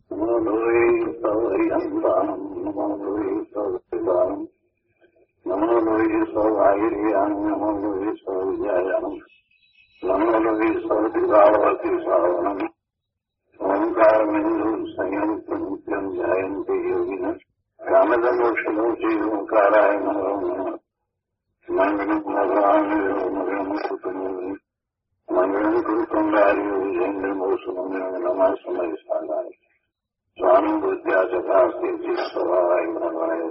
નમો લોહી સૌહરિહંતાનમ નમો લોહી સૌહિદાનમ નમો લોહી સૌહાઈરિયાનમ નમો લોહી સૌવિજયાનમ નમો લોહી સૌદિવાવતી સાવનમ ઓંકારમિંદુ સંયંતુ નિત્યમ જયંતિ યોગિન કામદમોક્ષણો જીવકારાય નમો નમઃ મંગલમ ભગવાન મંગલમ કુટુંબી મંગલમ કુટુંબાર્યો વિજેન્દ્રમોષમંગલમ નમઃ સમય સ્થાનાય સ્વામી બુદ્ધ્યાચકાસ્તે સ્વભાવાય ભગવાય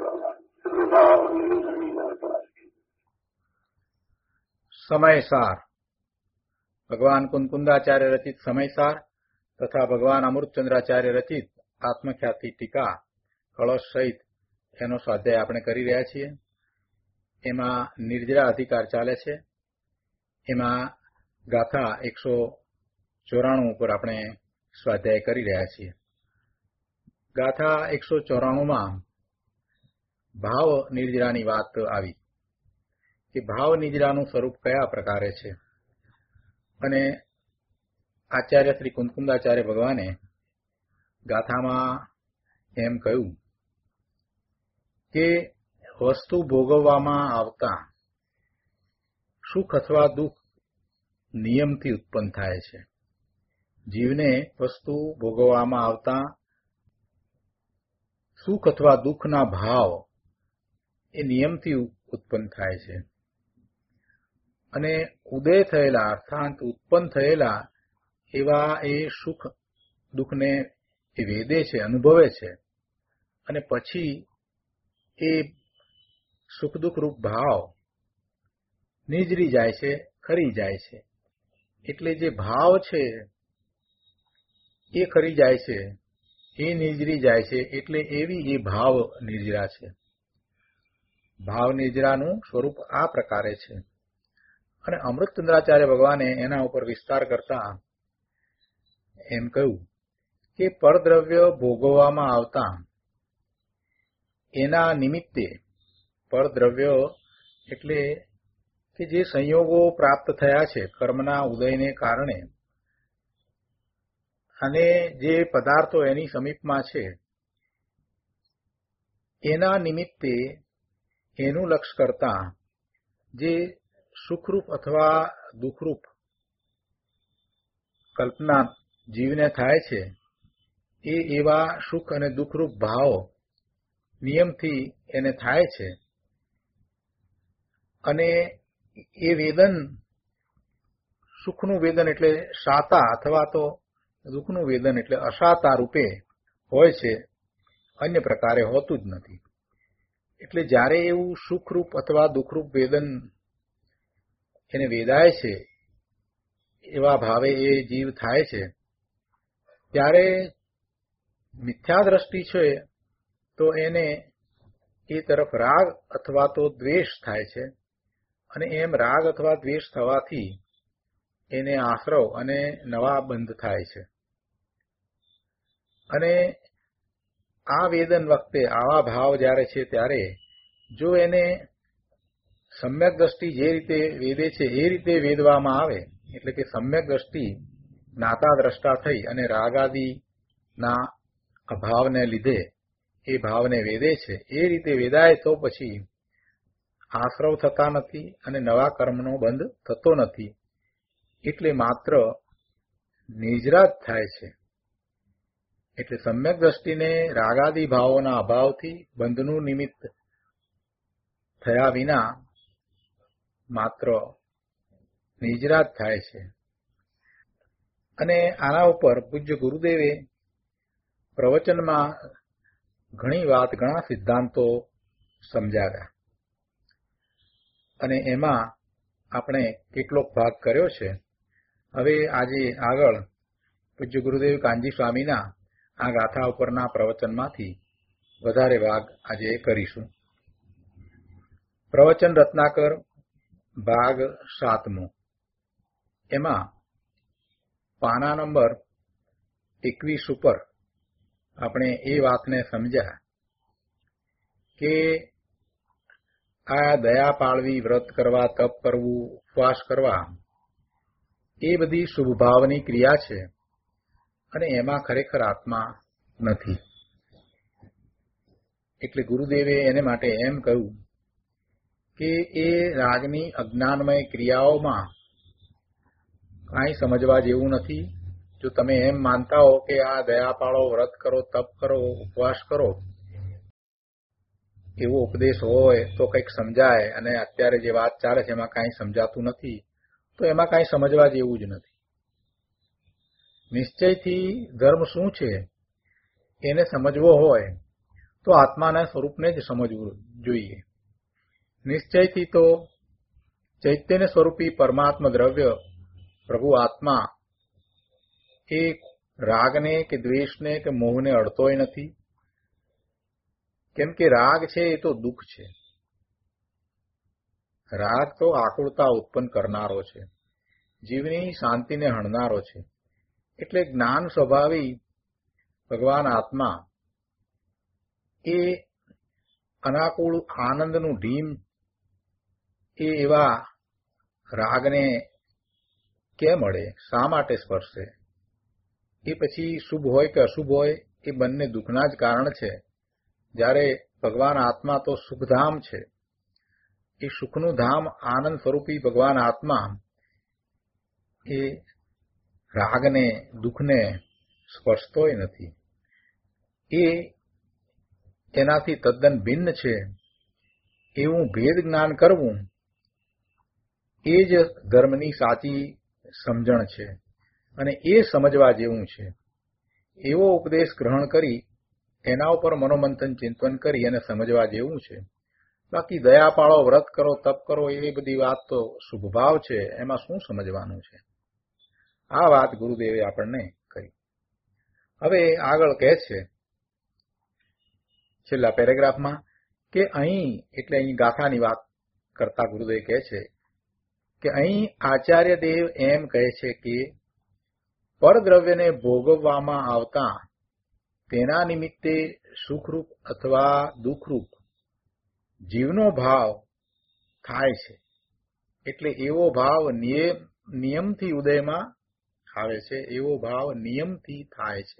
સમયસાર ભગવાન કુંકુંદાચાર્ય રચિત સમયસાર તથા ભગવાન અમૃતચંદ્રાચાર્ય રચિત આત્મખ્યાતિ ટીકા કળશ સહિત એનો સ્વાધ્યાય આપણે કરી રહ્યા છીએ. એમાં નિર્જરા અધિકાર ચાલે છે. એમાં ગાથા 194 ઉપર આપણે સ્વાધ્યાય કરી રહ્યા છીએ. ગાથા 194માં ભાવ નિર્જરાની વાત આવી કે ભાવ નિજરાનું સ્વરૂપ કયા પ્રકારે છે. અને આચાર્ય શ્રી કુંકુંદાચાર્ય ભગવાને ગાથામાં એમ કહ્યું કે વસ્તુ ભોગવવામાં આવતા સુખ અથવા દુઃખ નિયમથી ઉત્પન્ન થાય છે. જીવને વસ્તુ ભોગવવામાં આવતા સુખ અથવા દુઃખના ભાવ એ નિયમથી ઉત્પન્ન થાય છે. અને ઉદય થયેલા અર્થાત ઉત્પન્ન થયેલા એવા એ સુખ દુઃખને એ વેદે છે, અનુભવે છે. અને પછી એ સુખ દુઃખ રૂપ ભાવ નિજરી જાય છે, ખરી જાય છે. એટલે જે ભાવ છે એ ખરી જાય છે, એ નિજરી જાય છે. એટલે એવી એ ભાવ નિર્જરા છે. ભાવ નિર્જરાનું સ્વરૂપ આ પ્રકારે છે. અને અમૃતચંદ્રાચાર્ય ભગવાને એના ઉપર વિસ્તાર કરતા એમ કહ્યું કે પરદ્રવ્ય ભોગવવામાં આવતા એના નિમિત્તે, પરદ્રવ્ય એટલે કે જે સંયોગો પ્રાપ્ત થયા છે કર્મના ઉદયને કારણે, અને જે પદાર્થો એની સમીપમાં છે એના નિમિત્તે એનું લક્ષ્ય કરતા જે સુખરૂપ અથવા દુઃખરૂપ કલ્પના જીવને થાય છે એ એવા સુખ અને દુઃખરૂપ ભાવ નિયમથી એને થાય છે. અને એ વેદન, સુખનું વેદન એટલે શાતા અથવા તો દુઃખનું વેદન એટલે અશાતા રૂપે હોય છે, અન્ય પ્રકારે હોતું જ નથી. એટલે જ્યારે એવું સુખરૂપ અથવા દુઃખરૂપ વેદન એને વેદાય છે, એવા ભાવે એ જીવ થાય છે, ત્યારે મિથ્યા દ્રષ્ટિ છે તો એને એ તરફ રાગ અથવા તો દ્વેષ થાય છે. અને એમ રાગ અથવા દ્વેષ થવાથી એને આશ્રવ અને નવા બંધ થાય છે. અને આ વેદન વખતે આવા ભાવ જ્યારે છે ત્યારે જો એને સમ્યક દ્રષ્ટિ જે રીતે વેદે છે એ રીતે વેદવામાં આવે, એટલે કે સમ્યક દ્રષ્ટિ નાતા દ્રષ્ટા થઈ અને રાગાદિના અભાવને લીધે એ ભાવને વેદે છે, એ રીતે વેદાય તો પછી આશ્રવ થતા નથી અને નવા કર્મનો બંધ થતો નથી. એટલે માત્ર નિજરા જ થાય છે. એટલે સમ્યક દ્રષ્ટિને રાગાદિ ભાવોના અભાવથી બંધનું નિમિત્ત થયા વિના માત્ર નિજરા જ થાય છે. અને આના ઉપર પૂજ્ય ગુરુદેવે પ્રવચનમાં ઘણી વાત, ઘણા સિદ્ધાંતો સમજાવ્યા. અને એમાં આપણે કેટલોક ભાગ કર્યો છે. હવે આજે આગળ પૂજ્ય ગુરુદેવ કાનજી સ્વામીના આ ગાથા ઉપરના પ્રવચનમાંથી વધારે ભાગ આજે કરીશું. પ્રવચન રત્નાકર ભાગ 7મો. એમાં પાના નંબર 21 ઉપર આપણે એ વાતને સમજ્યા કે આ દયા પાળવી, વ્રત કરવા, તપ કરવું, ઉપવાસ કરવા એ બધી શુભભાવની ક્રિયા છે. અને એમાં ખરેખર આત્મા નથી. એટલે ગુરુદેવે એને માટે એમ કહ્યું કે એ રાગની અજ્ઞાનમય ક્રિયાઓમાં કાંઈ સમજવા જેવું નથી. જો તમે એમ માનતા હો કે આ દયા પાળો, વ્રત કરો, તપ કરો, ઉપવાસ કરો, એવો ઉપદેશ હોય તો કંઈક સમજાય, અને અત્યારે જે વાત ચાલે છે એમાં કાંઈ સમજાતું નથી, તો એમાં કાંઈ સમજવા જેવું જ નથી. નિશ્ચયથી ધર્મ શું છે એને સમજવો હોય તો આત્માના સ્વરૂપને જ સમજવું જોઈએ. નિશ્ચયથી તો ચૈતન્ય સ્વરૂપી પરમાત્મા દ્રવ્ય પ્રભુ આત્મા એ રાગને કે દ્વેષને કે મોહને અડતોય નથી. કેમ કે રાગ છે એ તો દુઃખ છે. રાગ તો આકુળતા ઉત્પન્ન કરનારો છે, જીવની શાંતિને હણનારો છે. એટલે જ્ઞાન સ્વભાવી ભગવાન આત્મા એ અનાકુળ આનંદનું ઢીમ એ એવા રાગને કેમ મળે, શા માટે સ્પર્શે? એ પછી શુભ હોય કે અશુભ હોય એ બંને દુઃખના જ કારણ છે. જ્યારે ભગવાન આત્મા તો સુખધામ છે, એ સુખનું ધામ આનંદ સ્વરૂપી ભગવાન આત્મા એ રાગને, દુઃખને સ્પર્શતોય નથી. એ એનાથી તદ્દન ભિન્ન છે. એવું ભેદ જ્ઞાન કરવું એ જ ધર્મની સાચી સમજણ છે, અને એ સમજવા જેવું છે. એવો ઉપદેશ ગ્રહણ કરી એના ઉપર મનોમંથન ચિંતન કરી અને સમજવા જેવું છે. બાકી દયા પાળો, વ્રત કરો, તપ કરો, એ બધી વાત તો શુભભાવ છે, એમાં શું સમજવાનું છે? આ વાત ગુરુદેવે આપણને કહી. હવે આગળ કહે છે છેલ્લા પેરેગ્રાફમાં કે અહીં, એટલે અહીં ગાથાની વાત કરતા ગુરુદેવ કહે છે કે અહીં આચાર્ય દેવ એમ કહે છે કે પરદ્રવ્યને ભોગવવામાં આવતા તેના નિમિત્તે સુખરૂપ અથવા દુઃખરૂપ જીવનો ભાવ થાય છે. એટલે એવો ભાવ નિયમથી ઉદયમાં આવે છે, એવો ભાવ નિયમથી થાય છે.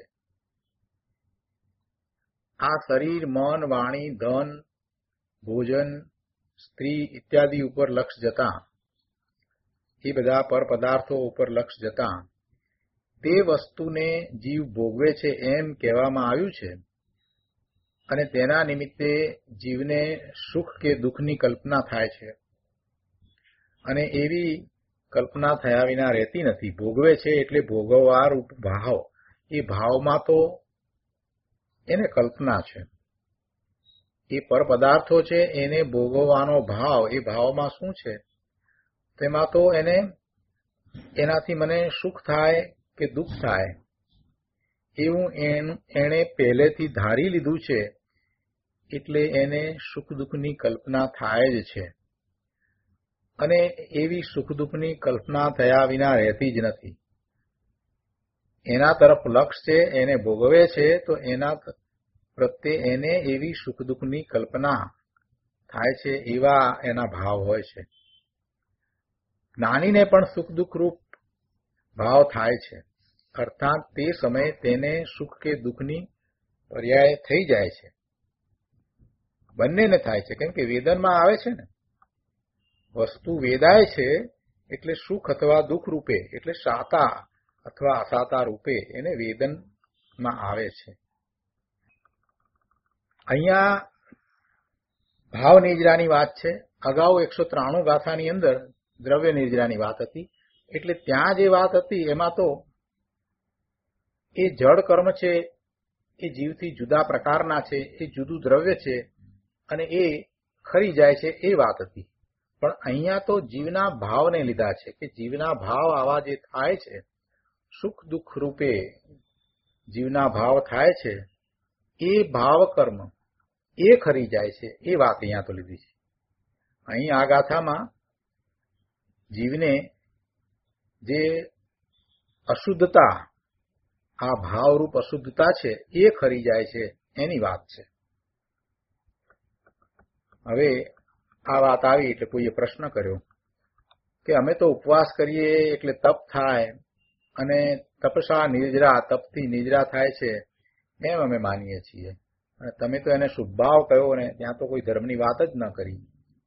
આ શરીર, મન, વાણી, ધન, ભોજન, સ્ત્રી ઇત્યાદિ ઉપર લક્ષ જતા, એ બધા પર પદાર્થો ઉપર લક્ષ જતા તે વસ્તુને જીવ ભોગવે છે એમ કહેવામાં આવ્યું છે. અને તેના નિમિત્તે જીવને સુખ કે દુઃખની કલ્પના થાય છે, અને એવી કલ્પના થયા વિના રહેતી નથી. ભોગવે છે એટલે ભોગવવા રૂપ ભાવ, એ ભાવમાં તો એને કલ્પના છે. એ પર પદાર્થો છે એને ભોગવવાનો ભાવ, એ ભાવમાં શું છે? તેમાં તો એનાથી મને સુખ થાય કે દુઃખ થાય એવું એણે પહેલેથી ધારી લીધું છે. એટલે એને સુખ દુઃખની કલ્પના થાય જ છે, અને એવી સુખ દુઃખની કલ્પના થયા વિના રહેતી જ નથી. એના તરફ લક્ષ છે, એને ભોગવે છે, તો એના પ્રત્યે એને એવી સુખ દુઃખની કલ્પના થાય છે, એવા એના ભાવ હોય છે. જ્ઞાનીને પણ સુખ દુઃખ રૂપ ભાવ થાય છે, અર્થાત તે સમયે તેને સુખ કે દુઃખની પર્યાય થઈ જાય છે. બંનેને થાય છે, કેમ કે વેદનમાં આવે છે ને, વસ્તુ વેદાય છે એટલે સુખ અથવા દુઃખ રૂપે, એટલે સાતા અથવા અસાતા રૂપે એને વેદનમાં આવે છે. અહીંયા ભાવ નિજરાની વાત છે. અગાઉ 193 ગાથાની અંદર દ્રવ્ય નિજરાની વાત હતી. એટલે ત્યાં જે વાત હતી એમાં તો એ જડ કર્મ છે, એ જીવથી જુદા પ્રકારના છે, એ જુદું દ્રવ્ય છે, અને એ ખરી જાય છે એ વાત હતી. પણ અહીંયા તો જીવના ભાવને લીધા છે, કે જીવના ભાવ આવા જે થાય છે, સુખ દુઃખ રૂપે જીવના ભાવ થાય છે, એ ભાવ કર્મ એ ખરી જાય છે, એ વાત અહીંયા તો લીધી છે. અહીં આ ગાથામાં જીવને જે અશુદ્ધતા, આ ભાવરૂપ અશુદ્ધતા છે, એ ખરી જાય છે એની વાત છે. હવે આ વાત આવી એટલે કોઈએ પ્રશ્ન કર્યો કે અમે તો ઉપવાસ કરીએ એટલે તપ થાય, અને તપસા નિર્જરા, તપથી નિજરા થાય છે, એમ અમે માનીએ છીએ. અને તમે તો એને શુભભાવ કહ્યો ને ત્યાં તો કોઈ ધર્મની વાત જ ન કરી.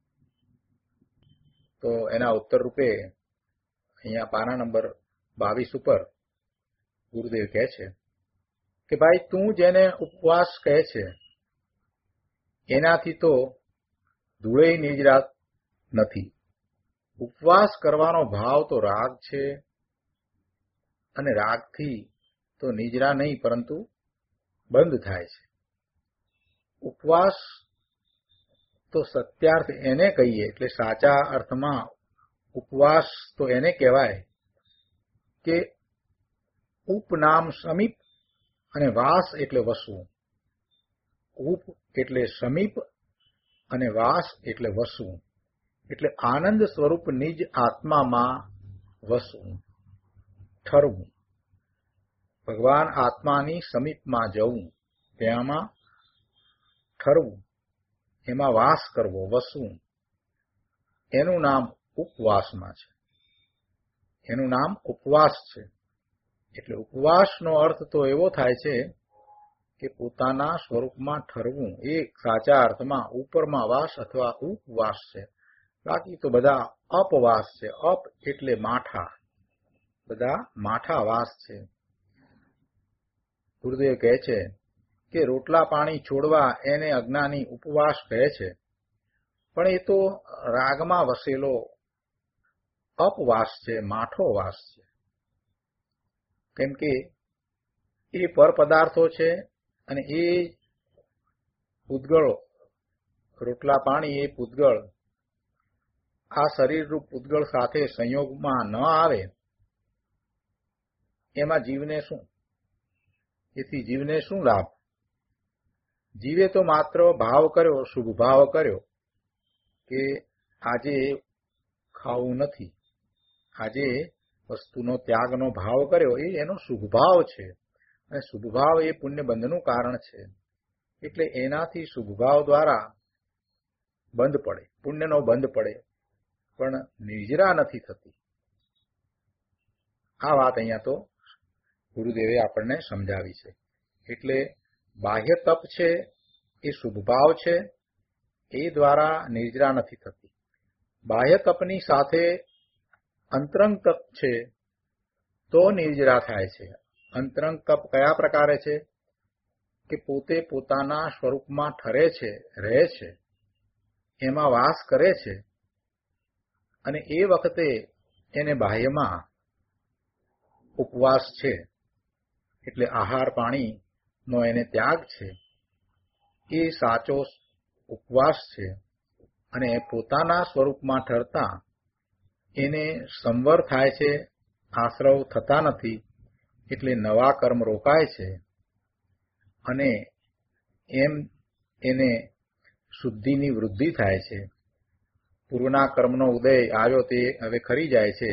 તો એના ઉત્તર રૂપે અહીંયા પાના નંબર 22 ઉપર ગુરુદેવ કહે છે કે ભાઈ તું જેને ઉપવાસ કહે છે એનાથી તો ધૂળે નિજરાત નથી. ઉપવાસ કરવાનો ભાવ તો રાગ છે, અને રાગથી તો નિજરા નહીં પરંતુ બંધ થાય છે. ઉપવાસ તો સત્યાર્થ એને કહીએ, એટલે સાચા અર્થમાં ઉપવાસ તો એને કહેવાય કે ઉપનામ સમીપ અને વાસ એટલે વસવું. ઉપ એટલે સમીપ અને વાસ એટલે વસવું, એટલે આનંદ સ્વરૂપ નિજ આત્મામાં વસવું, ઠરવું. ભગવાન આત્માની સમીપમાં જવું, તેમાં ઠરવું, એમાં વાસ કરવો, વસવું, એનું નામ ઉપવાસમાં છે. એનું નામ ઉપવાસ છે. એટલે ઉપવાસનો અર્થ તો એવો થાય છે કે પોતાના સ્વરૂપમાં ઠરવું. એ સાચા અર્થમાં ઉપરમાં વાસ અથવા ઉપવાસ છે. બાકી તો બધા અપવાસ છે. અપ એટલે માઠા, બધા માઠા વાસ છે. ગુરુદેવ કહે છે કે રોટલા પાણી છોડવા એને અજ્ઞાની ઉપવાસ કહે છે, પણ એ તો રાગમાં વસેલો અપવાસ છે, માઠો વાસ છે. કેમ કે એ પર પદાર્થો છે અને એ પૂતગળ, રોટલા પાણી એ પૂતગળ આ શરીરરૂપ પૂતગળ સાથે સંયોગમાં ન આવે એમાં જીવને શું? એથી જીવને શું લાભ? જીવે તો માત્ર ભાવ કર્યો, શુભ ભાવ કર્યો કે આજે ખાવું નથી, આજે વસ્તુનો ત્યાગનો ભાવ કર્યો, એ એનો શુભ ભાવ છે. અને શુભ ભાવ એ પુણ્ય બંધનું કારણ છે. એટલે એનાથી શુભ ભાવ દ્વારા બંધ પડે, પુણ્યનો બંધ પડે, પણ નિજરા નથી થતી. આ વાત અહીંયા તો ગુરુદેવે આપણને સમજાવી છે. એટલે બાહ્ય તપ છે એ શુભ ભાવ છે, એ દ્વારા નિર્જરા નથી થતી. બાહ્ય તપની સાથે અંતરંગ તપ છે તો નિર્જરા થાય છે. અંતરંગ તપ કયા પ્રકારે છે? કે પોતે પોતાના સ્વરૂપમાં ઠરે છે, રહે છે, એમાં વાસ કરે છે, અને એ વખતે એને બાહ્યમાં ઉપવાસ છે, એટલે આહાર પાણીનો એને ત્યાગ છે. એ સાચો ઉપવાસ છે. અને પોતાના સ્વરૂપમાં ઠરતા એને સંવર થાય છે, આશ્રવ થતા નથી, એટલે નવા કર્મ રોકાય છે. અને એમ એને શુદ્ધિની વૃદ્ધિ થાય છે. પૂર્વના કર્મનો ઉદય આવ્યો તે હવે ખરી જાય છે.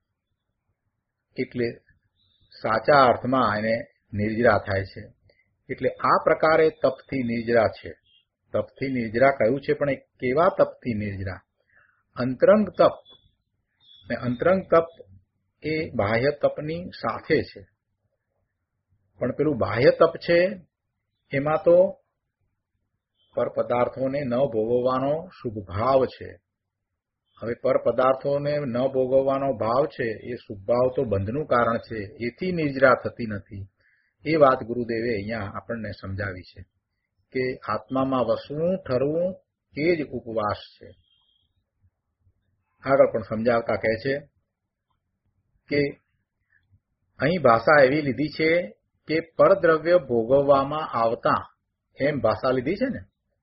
એટલે સાચા અર્થમાં એને નિર્જરા થાય છે. એટલે આ પ્રકારે તપથી નિર્જરા છે. તપથી નિર્જરા કહ્યું છે, પણ એ કેવા તપથી નિર્જરા? અંતરંગ તપ. અંતરંગ તપ એ બાહ્ય તપની સાથે છે. પણ પેલું બાહ્ય તપ છે એમાં તો પર પદાર્થોને ન ભોગવવાનો શુભ ભાવ છે. હવે પર પદાર્થોને ન ભોગવવાનો ભાવ છે એ શુભ ભાવ તો બંધનું કારણ છે, એથી નિર્જરા થતી નથી. એ વાત ગુરુદેવે અહીંયા આપણને સમજાવી છે કે આત્મામાં વસવું, ઠરવું એ જ ઉપવાસ છે. આગળ પણ સમજાવતા કહે છે કે અહીં ભાષા એવી લીધી છે કે પરદ્રવ્ય ભોગવવામાં આવતા, એમ ભાષા લીધી છે ને,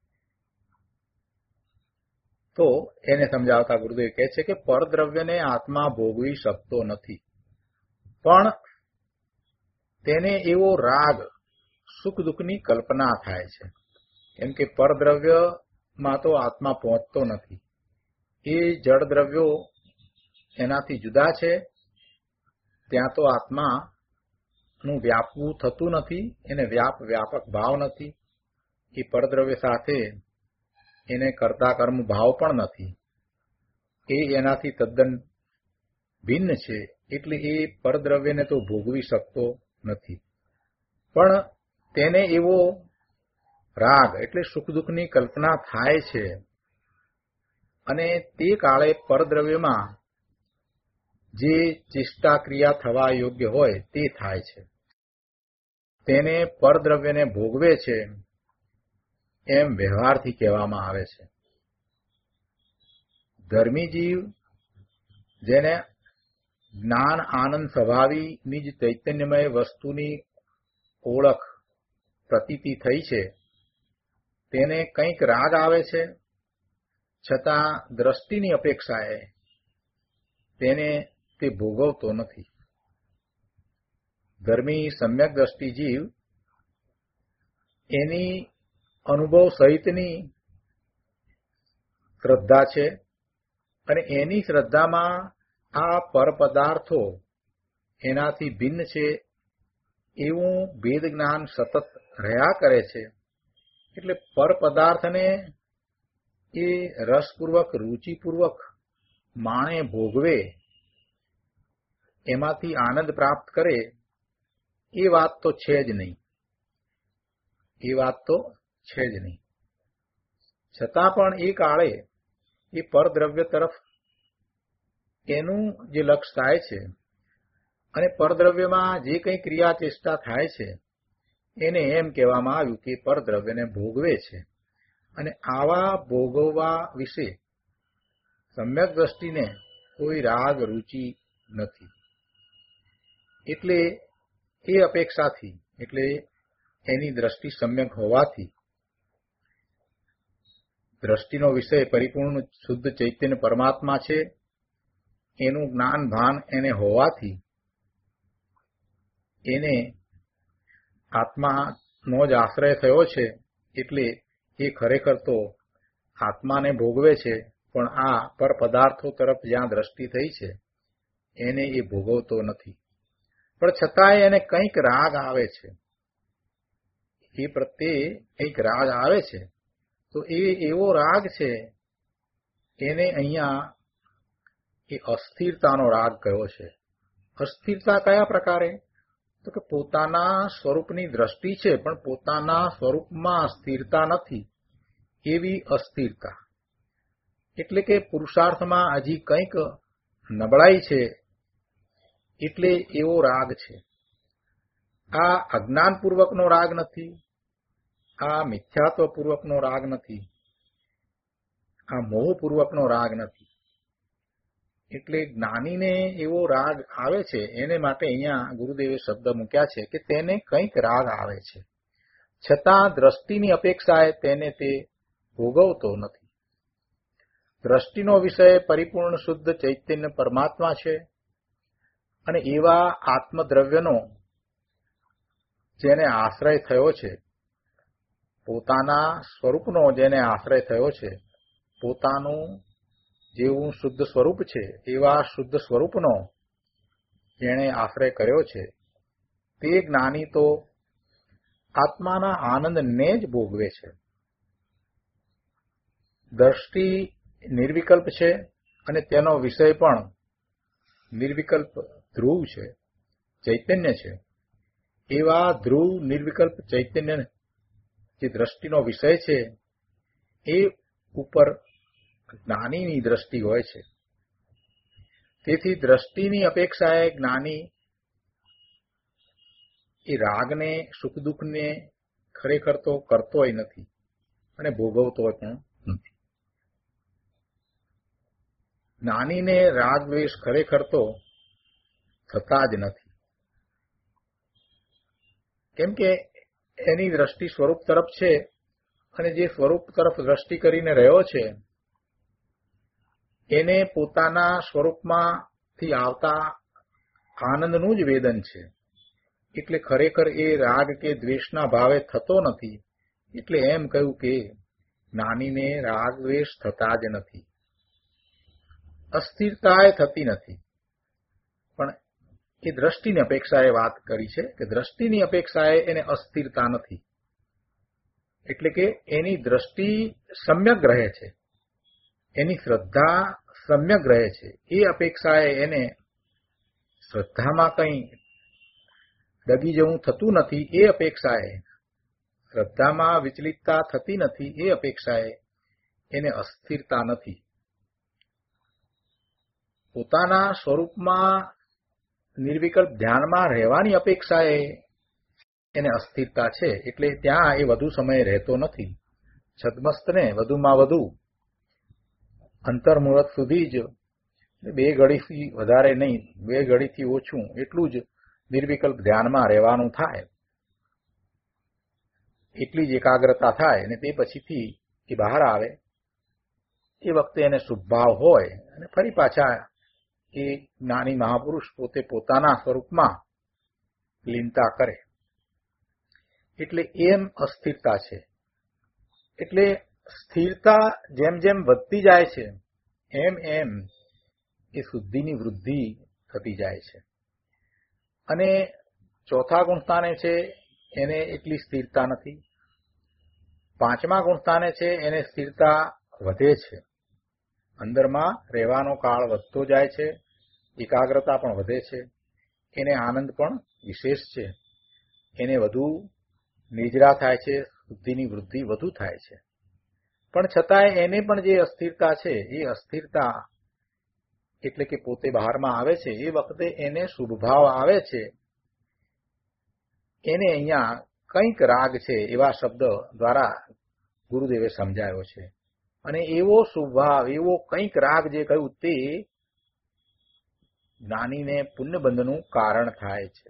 તો એને સમજાવતા ગુરુદેવ કહે છે કે પરદ્રવ્યને આત્મા ભોગવી શકતો નથી, પણ તેને એવો રાગ, સુખ દુઃખની કલ્પના થાય છે. કેમ કે પરદ્રવ્યમાં તો આત્મા પહોંચતો નથી. એ જળ દ્રવ્યો એનાથી જુદા છે, ત્યાં તો આત્માનું વ્યાપવું થતું નથી, એને વ્યાપક ભાવ નથી. એ પરદ્રવ્ય સાથે એને કરતા કર્મ ભાવ પણ નથી. એ એનાથી તદ્દન ભિન્ન છે. એટલે એ પરદ્રવ્યને તો ભોગવી શકતો નથી. પણ તેને એવો રાગ એટલે સુખ દુઃખની કલ્પના થાય છે અને તે કાળે પરદ્રવ્યમાં જે ચેષ્ટા ક્રિયા થવા યોગ્ય હોય તે થાય છે. તેને પરદ્રવ્યને ભોગવે છે એમ વ્યવહારથી કહેવામાં આવે છે. ધર્મી જીવ જેને જ્ઞાન આનંદ સ્વભાવી નિજ ચૈતન્યમય વસ્તુની ઓળખ પ્રતીતિ થઈ છે, તેને કંઈક રાગ આવે છે, છતાં દ્રષ્ટિની અપેક્ષાએ તેને તે ભોગવતો નથી. ધર્મી સમ્યક દ્રષ્ટિ જીવ એની અનુભવ સહિતની શ્રદ્ધા છે અને એની શ્રદ્ધામાં આ પરપદાર્થો એનાથી ભિન્ન છે એવું ભેદ જ્ઞાન સતત રહ્યા કરે છે. એટલે પરપદાર્થને એ રસપૂર્વક રૂચિપૂર્વક માણે ભોગવે, એમાંથી આનંદ પ્રાપ્ત કરે, એ વાત તો છે જ નહીં. એ વાત તો છે જ નહીં. છતાં પણ એ કાળે એ પરદ્રવ્ય તરફ એનું જે લક્ષ્ય થાય છે અને પરદ્રવ્યમાં જે કંઈ ક્રિયા ચેષ્ટા થાય છે એને એમ કહેવામાં આવ્યું કે પરદ્રવ્યને ભોગવે છે. અને આવા ભોગવવા વિશે સમ્યક દ્રષ્ટિને કોઈ રાગ રૂચિ નથી. એટલે એ અપેક્ષાથી, એટલે એની દ્રષ્ટિ સમ્યક હોવાથી, દ્રષ્ટિનો વિષય પરિપૂર્ણ શુદ્ધ ચૈતન્ય પરમાત્મા છે એનું જ્ઞાન ભાન એને હોવાથી એને આત્માનો જ આશ્રય થયો છે. એટલે એ ખરેખર તો આત્માને ભોગવે છે, પણ આ પર પદાર્થો તરફ જ્યાં દ્રષ્ટિ થઈ છે એને એ ભોગવતો નથી. પણ છતાંય એને કંઈક રાગ આવે છે, એ પ્રત્યે કંઈક રાગ આવે છે. તો એ એવો રાગ છે, એને અહીંયા એ અસ્થિરતાનો રાગ કયો છે. અસ્થિરતા કયા પ્રકારે? તો કે પોતાના સ્વરૂપની દ્રષ્ટિ છે પણ પોતાના સ્વરૂપમાં સ્થિરતા નથી, એવી અસ્થિરતા. એટલે કે પુરુષાર્થમાં હજી કંઈક નબળાઈ છે, એટલે એવો રાગ છે. આ અજ્ઞાનપૂર્વકનો રાગ નથી, આ મિથ્યાત્વપૂર્વકનો રાગ નથી, આ મોહપૂર્વકનો રાગ નથી. એટલે જ્ઞાનીને એવો રાગ આવે છે, એને માટે અહીંયા ગુરુદેવે શબ્દ મૂક્યા છે કે તેને કંઈક રાગ આવે છે, છતાં દ્રષ્ટિની અપેક્ષાએ તેને તે ભોગવતો નથી. દ્રષ્ટિનો વિષય પરિપૂર્ણ શુદ્ધ ચૈતન્ય પરમાત્મા છે અને એવા આત્મદ્રવ્યનો જેને આશ્રય થયો છે, પોતાના સ્વરૂપનો જેને આશ્રય થયો છે, પોતાનું જેવું શુદ્ધ સ્વરૂપ છે એવા શુદ્ધ સ્વરૂપનો જેણે આશ્રય કર્યો છે, તે જ્ઞાની તો આત્માના આનંદને જ ભોગવે છે. દ્રષ્ટિ નિર્વિકલ્પ છે અને તેનો વિષય પણ નિર્વિકલ્પ ધ્રુવ છે, ચૈતન્ય છે. એવા ધ્રુવ નિર્વિકલ્પ ચૈતન્ય જે દ્રષ્ટિનો વિષય છે એ ઉપર જ્ઞાનીની દ્રષ્ટિ હોય છે. તેથી દ્રષ્ટિની અપેક્ષાએ જ્ઞાની એ રાગને સુખ દુઃખને ખરેખર તો કરતોય નથી અને ભોગવતો પણ નથી. જ્ઞાનીને રાગ દ્વેષ ખરેખર તો થતા જ નથી, કેમ કે એની દ્રષ્ટિ સ્વરૂપ તરફ છે અને જે સ્વરૂપ તરફ દ્રષ્ટિ કરીને રહ્યો છે એને પોતાના સ્વરૂપમાંથી આવતા આનંદનું જ વેદન છે. એટલે ખરેખર એ રાગ કે દ્વેષના ભાવે થતો નથી. એટલે એમ કહ્યું કે જ્ઞાનીને રાગ દ્વેષ થતા જ નથી, અસ્થિરતા થતી નથી. પણ એ દ્રષ્ટિની અપેક્ષાએ વાત કરી છે કે દ્રષ્ટિની અપેક્ષાએ એને અસ્થિરતા નથી. એટલે કે એની દ્રષ્ટિ સમ્યક રહે છે, એની શ્રદ્ધા સમ્યક રહે છે. એ અપેક્ષાએ એને શ્રદ્ધામાં કંઈ ડગી જવું થતું નથી. એ અપેક્ષાએ શ્રદ્ધામાં વિચલિતતા થતી નથી એ અપેક્ષાએ એને અસ્થિરતા નથી. પોતાના સ્વરૂપમાં નિર્વિકલ્પ ધ્યાનમાં રહેવાની અપેક્ષાએ એને અસ્થિરતા છે. એટલે ત્યાં એ વધુ સમય રહેતો નથી. છદ્મસ્તને વધુમાં વધુ અંતર્મુહૂર્ત સુધી જ 2 ઘડીથી વધારે નહીં, 2 ઘડીથી ઓછું એટલું જ નિર્વિકલ્પ ધ્યાનમાં રહેવાનું થાય, એટલી જ એકાગ્રતા થાય અને તે પછીથી એ બહાર આવે. એ વખતે એને શુભભાવ હોય અને ફરી પાછા એ જ્ઞાની મહાપુરુષ પોતે પોતાના સ્વરૂપમાં લીનતા કરે. એટલે એમ અસ્થિરતા છે. એટલે સ્થિરતા જેમ જેમ વધતી જાય છે એમ એમ એ શુદ્ધિની વૃદ્ધિ થતી જાય છે. અને ચોથા ગુણસ્થાને છે એને એટલી સ્થિરતા નથી. 5મા ગુણસ્થાને છે એને સ્થિરતા વધે છે. અંદરમાં રહેવાનો કાળ વધતો જાય છે, એકાગ્રતા પણ વધે છે, એને આનંદ પણ વિશેષ છે, એને વધુ નિજરા થાય છે, શુદ્ધિની વૃદ્ધિ વધુ થાય છે. પણ છતાંય એને પણ જે અસ્થિરતા છે એ અસ્થિરતા એટલે કે પોતે બહારમાં આવે છે એ વખતે એને શુભભાવ આવે છે. એને અહીંયા કંઈક રાગ છે એવા શબ્દ દ્વારા ગુરુદેવે સમજાયો છે. અને એવો શુભભાવ, એવો કંઈક રાગ જે કહ્યું તે જ્ઞાનીને પુણ્યબંધનું કારણ થાય છે.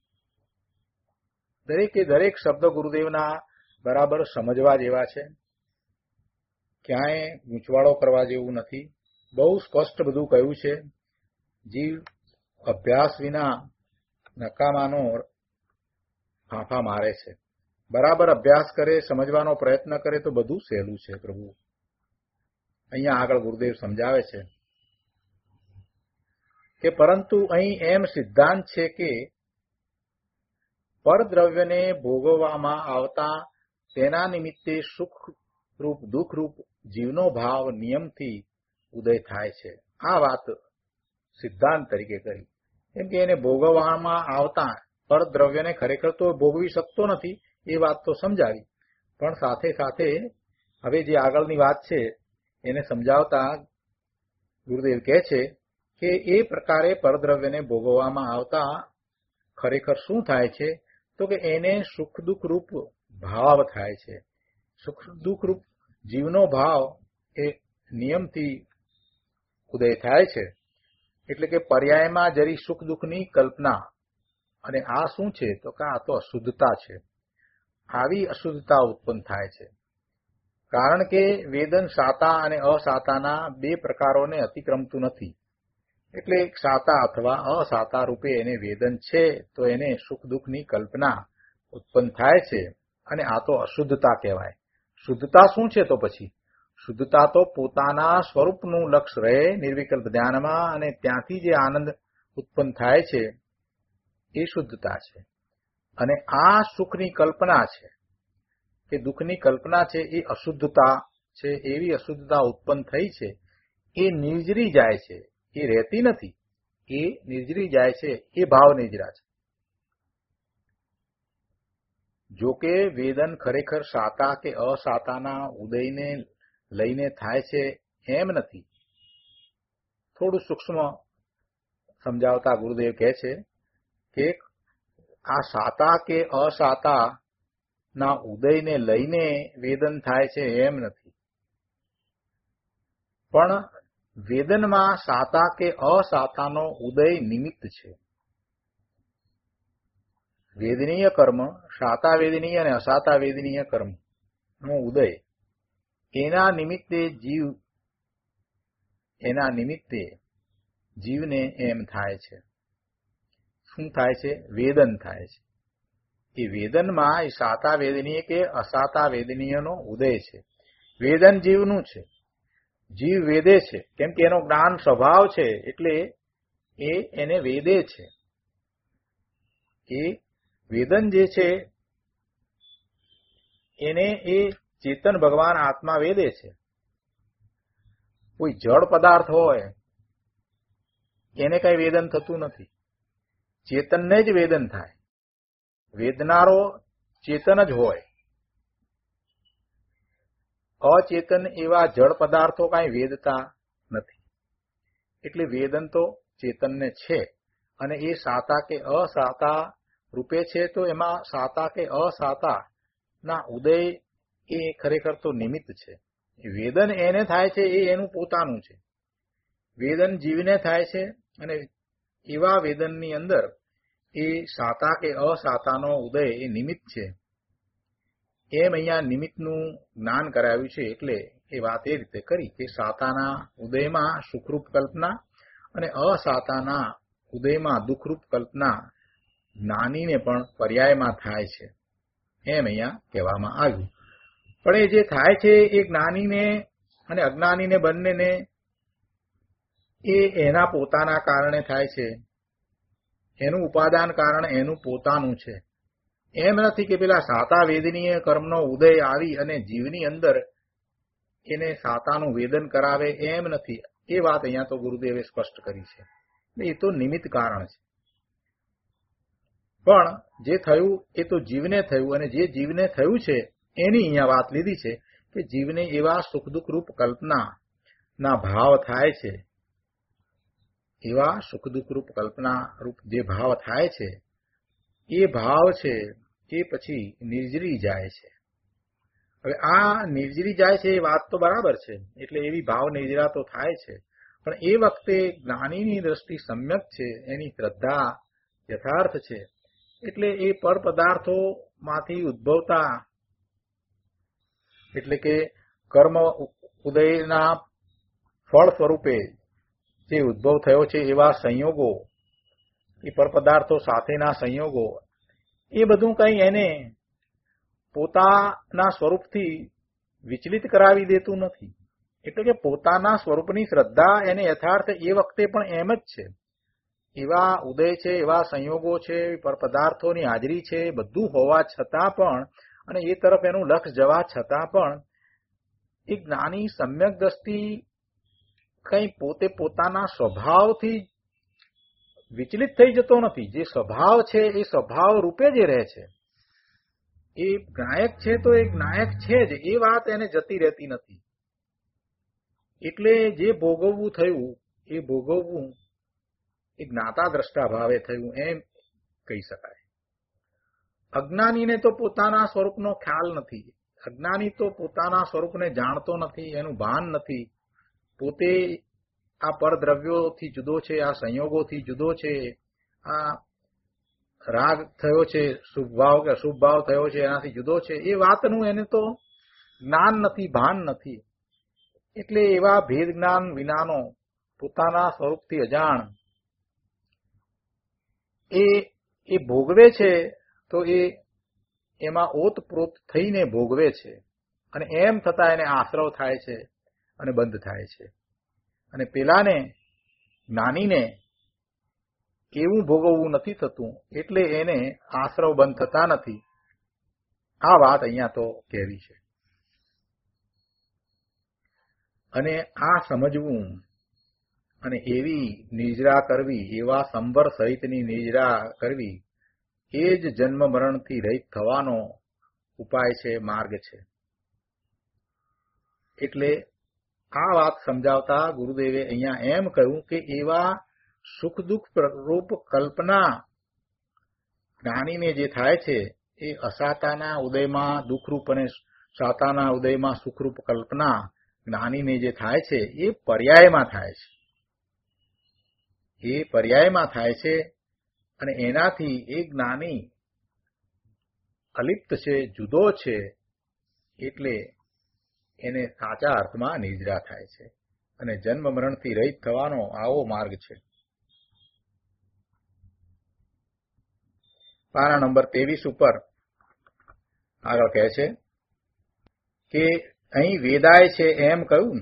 દરેકે દરેક શબ્દ ગુરુદેવના બરાબર સમજવા જેવા છે. ક્યાંય ગૂંચવાડો કરવા જેવું નથી. બહુ સ્પષ્ટ બધું કહ્યું છે. જીવ અભ્યાસ વિના નકામાનો ફાંફા મારે છે. બરાબર અભ્યાસ કરે, સમજવાનો પ્રયત્ન કરે તો બધું સહેલું છે. પ્રભુ અહીંયા આગળ ગુરુદેવ સમજાવે છે કે પરંતુ અહીં એમ સિદ્ધાંત છે કે પરદ્રવ્યને ભોગવવામાં આવતા તેના નિમિત્તે સુખરૂપ દુઃખરૂપ જીવનો ભાવ નિયમથી ઉદય થાય છે. આ વાત સિદ્ધાંત તરીકે કરી. કેમ કે એને ભોગવવામાં આવતા પરદ્રવ્યને ખરેખર તો ભોગવી શકતો નથી એ વાત તો સમજાવી. પણ સાથે સાથે હવે જે આગળની વાત છે એને સમજાવતા ગુરુદેવ કહે છે કે એ પ્રકારે પરદ્રવ્યને ભોગવવામાં આવતા ખરેખર શું થાય છે તો કે એને સુખ દુઃખ રૂપ ભાવ થાય છે. સુખ દુઃખ રૂપ જીવનો ભાવ એ નિયમથી ઉદય થાય છે. એટલે કે પર્યાયમાં જરી સુખ દુઃખની કલ્પના. અને આ શું છે તો કે આ તો અશુદ્ધતા છે. આવી અશુદ્ધતા ઉત્પન્ન થાય છે. કારણ કે વેદન સાતા અને અસાતાના 2 પ્રકારોને અતિક્રમતું નથી. એટલે સાતા અથવા અસાતા રૂપે એને વેદન છે તો એને સુખ દુઃખની કલ્પના ઉત્પન્ન થાય છે. અને આ તો અશુદ્ધતા કહેવાય. શુદ્ધતા શું છે તો પછી શુદ્ધતા તો પોતાના સ્વરૂપનું લક્ષ્ય રહે નિર્વિકલ્પ ધ્યાનમાં અને ત્યાંથી જે આનંદ ઉત્પન્ન થાય છે એ શુદ્ધતા છે. અને આ સુખની કલ્પના છે કે દુઃખની કલ્પના છે એ અશુદ્ધતા છે. એવી અશુદ્ધતા ઉત્પન્ન થઈ છે એ નિર્જરી જાય છે, એ રહેતી નથી, એ નિર્જરી જાય છે. એ ભાવ નિજરા છે. જોકે વેદન ખરેખર સાતા કે અસાતાના ઉદયને લઈને થાય છે એમ નથી. થોડું સૂક્ષ્મ સમજાવતા ગુરુદેવ કહે છે કે આ સાતા કે અસાતા ના ઉદયને લઈને વેદન થાય છે એમ નથી. પણ વેદનમાં સાતા કે અસાતાનો ઉદય નિમિત્ત છે. વેદનીય કર્મ, સાતા વેદનીય અને અસાતા વેદનીય કર્મનો ઉદય એના નિમિત્તે જીવને એમ થાય છે. શું થાય છે? વેદન થાય છે. એ વેદનમાં એ સાતા વેદનીય કે અસાતા વેદનીયનો ઉદય છે. વેદન જીવનું છે. જીવ વેદે છે. કેમ કે એનો જ્ઞાન સ્વભાવ છે એટલે એને વેદે છે. એ વેદન જે છે એને એ ચેતન ભગવાન આત્મા વેદે છે. કોઈ જળ પદાર્થ હોય એને કઈ વેદન થતું નથી. ચેતનને જ વેદન થાય. વેદનારો ચેતન જ હોય. અચેતન એવા જળ પદાર્થો કાંઈ વેદતા નથી. એટલે વેદન તો ચેતનને છે, અને એ સાતા કે અસાતા રૂપે છે. તો એમાં સાતા કે અસાતા ના ઉદય એ ખરેખર તો નિમિત્ત છે. વેદન એને થાય છે એ એનું પોતાનું છે. વેદન જીવને થાય છે, અને એવા વેદનની અંદર એ સાતા કે અસાતાનો ઉદય એ નિમિત્ત છે. એમ અહીંયા નિમિત્તનું જ્ઞાન કરાવ્યું છે. એટલે એ વાત એ રીતે કરી કે સાતાના ઉદયમાં સુખરૂપ કલ્પના અને અસાતાના ઉદયમાં દુઃખરૂપ કલ્પના જ્ઞાનીને પણ પર્યાયમાં થાય છે, એમ અહીંયા કહેવામાં આવ્યું. પણ એ જે થાય છે એ જ્ઞાનીને અને અજ્ઞાનીને બંનેને એ એના પોતાના કારણે થાય છે. એનું ઉપાદાન કારણ એનું પોતાનું છે. એમ નથી કે પેલા સાતા વેદનીય કર્મનો ઉદય આવી અને જીવની અંદર એને સાતાનું વેદન કરાવે, એમ નથી. એ વાત અહીંયા તો ગુરુદેવે સ્પષ્ટ કરી છે. એ તો નિમિત્ત કારણ છે. પણ જે થયું એ તો જીવને થયું, અને જે જીવને થયું છે એની અહીંયા વાત લીધી છે કે જીવને એવા સુખ દુઃખ રૂપ કલ્પના ના ભાવ થાય છે. એવા સુખ દુઃખ રૂપ કલ્પના રૂપ જે ભાવ થાય છે એ ભાવ છે એ પછી નિર્જરી જાય છે. હવે આ નિર્જરી જાય છે એ વાત તો બરાબર છે. એટલે એવી ભાવ નિર્જરા તો થાય છે. પણ એ વખતે જ્ઞાનીની દ્રષ્ટિ સમ્યક છે, એની શ્રદ્ધા યથાર્થ છે. એટલે એ પર પદાર્થોમાંથી ઉદ્ભવતા, એટલે કે કર્મ ઉદયના ફળ સ્વરૂપે જે ઉદ્ભવ થયો છે એવા સંયોગો, એ પર પદાર્થો સાથેના સંયોગો, એ બધું કંઈ એને પોતાના સ્વરૂપથી વિચલિત કરાવી દેતું નથી. એટલે કે પોતાના સ્વરૂપની શ્રદ્ધા એને યથાર્થ એ વખતે પણ એમ જ છે. એવા ઉદય છે, એવા સંયોગો છે, પર પદાર્થોની હાજરી છે, બધું હોવા છતાં પણ, અને એ તરફ એનું લક્ષ જવા છતાં પણ એ જ્ઞાની સમ્યક દ્રષ્ટિ કંઈ પોતે પોતાના સ્વભાવથી વિચલિત થઈ જતો નથી. જે સ્વભાવ છે એ સ્વભાવ રૂપે જ રહે છે. એ જ્ઞાયક છે તો એ જ્ઞાયક છે જ, એ વાત એને જતી રહેતી નથી. એટલે જે ભોગવવું થયું એ ભોગવવું એ જ્ઞાતા દ્રષ્ટા ભાવે થયું, એમ કહી શકાય. અજ્ઞાનીને તો પોતાના સ્વરૂપનો ખ્યાલ નથી. અજ્ઞાની તો પોતાના સ્વરૂપને જાણતો નથી, એનું ભાન નથી. પોતે આ પરદ્રવ્યોથી જુદો છે, આ સંયોગોથી જુદો છે, આ રાગ થયો છે, શુભ ભાવ કે અશુભ ભાવ થયો છે, એનાથી જુદો છે, એ વાતનું એને તો જ્ઞાન નથી, ભાન નથી. એટલે એવા ભેદ જ્ઞાન વિનાનો પોતાના સ્વરૂપથી અજાણ એ ભોગવે છે. તો એમાં ઓતપ્રોત થઈને ભોગવે છે, અને એમ થતા એને આશ્રવ થાય છે અને બંધ થાય છે. અને પેલાને જ્ઞાનીને એવું ભોગવવું નથી થતું, એટલે એને આશ્રવ બંધ થતા નથી. આ વાત અહીંયા તો કહેવી છે. અને આ સમજવું અને એવી નિજરા કરવી, એવા સંવર સહિતની નિજરા કરવી, એ જ જન્મ મરણથી રહિત થવાનો ઉપાય છે, માર્ગ છે. એટલે આ વાત સમજાવતા ગુરુદેવે અહીંયા એમ કહ્યું કે એવા સુખ દુઃખ રૂપ કલ્પના જ્ઞાનીને જે થાય છે એ અસાતાના ઉદયમાં દુઃખરૂપ અને સાતાના ઉદયમાં સુખરૂપ કલ્પના જ્ઞાનીને જે થાય છે એ પર્યાયમાં થાય છે. એ પર્યાયમાં થાય છે, અને એનાથી એ જ્ઞાની અલિપ્ત છે, જુદો છે. એટલે એને સાચા અર્થમાં નિજરા થાય છે, અને જન્મ મરણથી રહિત થવાનો આવો માર્ગ છે. પાના નંબર 23 ઉપર આગળ કહે છે કે અહીં વેદાય છે એમ કહ્યું.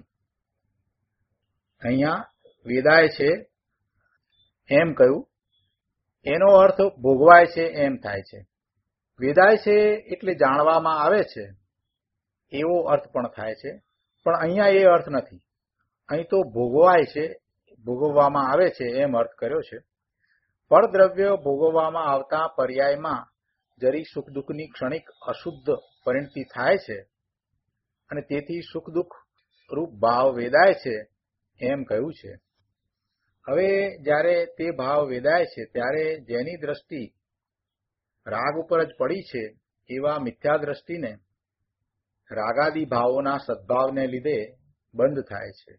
અહીંયા વેદાય છે એમ કહ્યું, એનો અર્થ ભોગવાય છે એમ થાય છે. વેદાય છે એટલે જાણવામાં આવે છે એવો અર્થ પણ થાય છે, પણ અહીંયા એ અર્થ નથી. અહીં તો ભોગવાય છે, ભોગવવામાં આવે છે એમ અર્થ કર્યો છે. પરદ્રવ્ય ભોગવવામાં આવતા પર્યાયમાં જરી સુખ દુઃખની ક્ષણિક અશુદ્ધ પરિણતિ થાય છે, અને તેથી સુખ દુઃખ રૂપ ભાવ વેદાય છે એમ કહ્યું છે. હવે જ્યારે તે ભાવ વેદાય છે ત્યારે જેની દ્રષ્ટિ રાગ ઉપર જ પડી છે એવા મિથ્યા દ્રષ્ટિને રાગાદી ભાવોના સદભાવને લીધે બંધ થાય છે.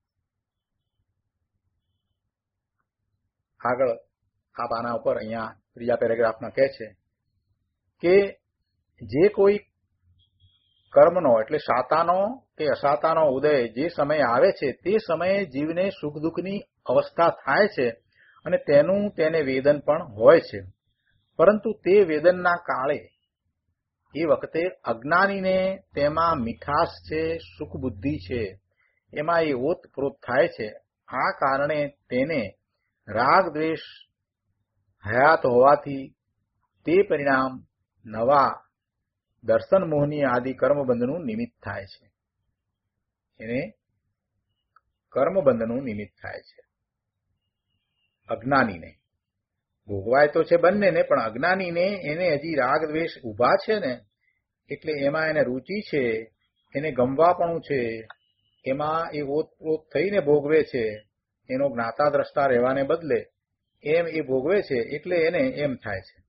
આગળ આ પાના ઉપર અહીંયા ત્રીજા પેરેગ્રાફમાં કહે છે કે જે કોઈ કર્મનો એટલે સાતાનો કે અસાતાનો ઉદય જે સમયે આવે છે તે સમયે જીવને સુખ દુઃખની અવસ્થા થાય છે અને તેનું તેને વેદન પણ હોય છે. પરંતુ તે વેદનના કાળે એ વખતે અજ્ઞાનીને તેમાં મીઠાશ છે, સુખ બુદ્ધિ છે, એમાં એ ઓતપ્રોત થાય છે. આ કારણે તેને રાગ દ્વેષ હયાત હોવાથી તે પરિણામ નવા દર્શન મોહની આદિ કર્મબંધનું નિમિત્ત થાય છે. એને કર્મબંધનું નિમિત્ત થાય છે. અજ્ઞાનીને ભોગવાય તો છે બંનેને, પણ અજ્ઞાનીને એને હજી રાગ દ્વેષ ઉભા છે ને એટલે એમાં એને રુચિ છે, એને ગમવાપણું છે, એમાં એ ઓતપ્રોત થઈને ભોગવે છે. એનો જ્ઞાતા દ્રષ્ટા રહેવાને બદલે એમ એ ભોગવે છે એટલે એને એમ થાય છે.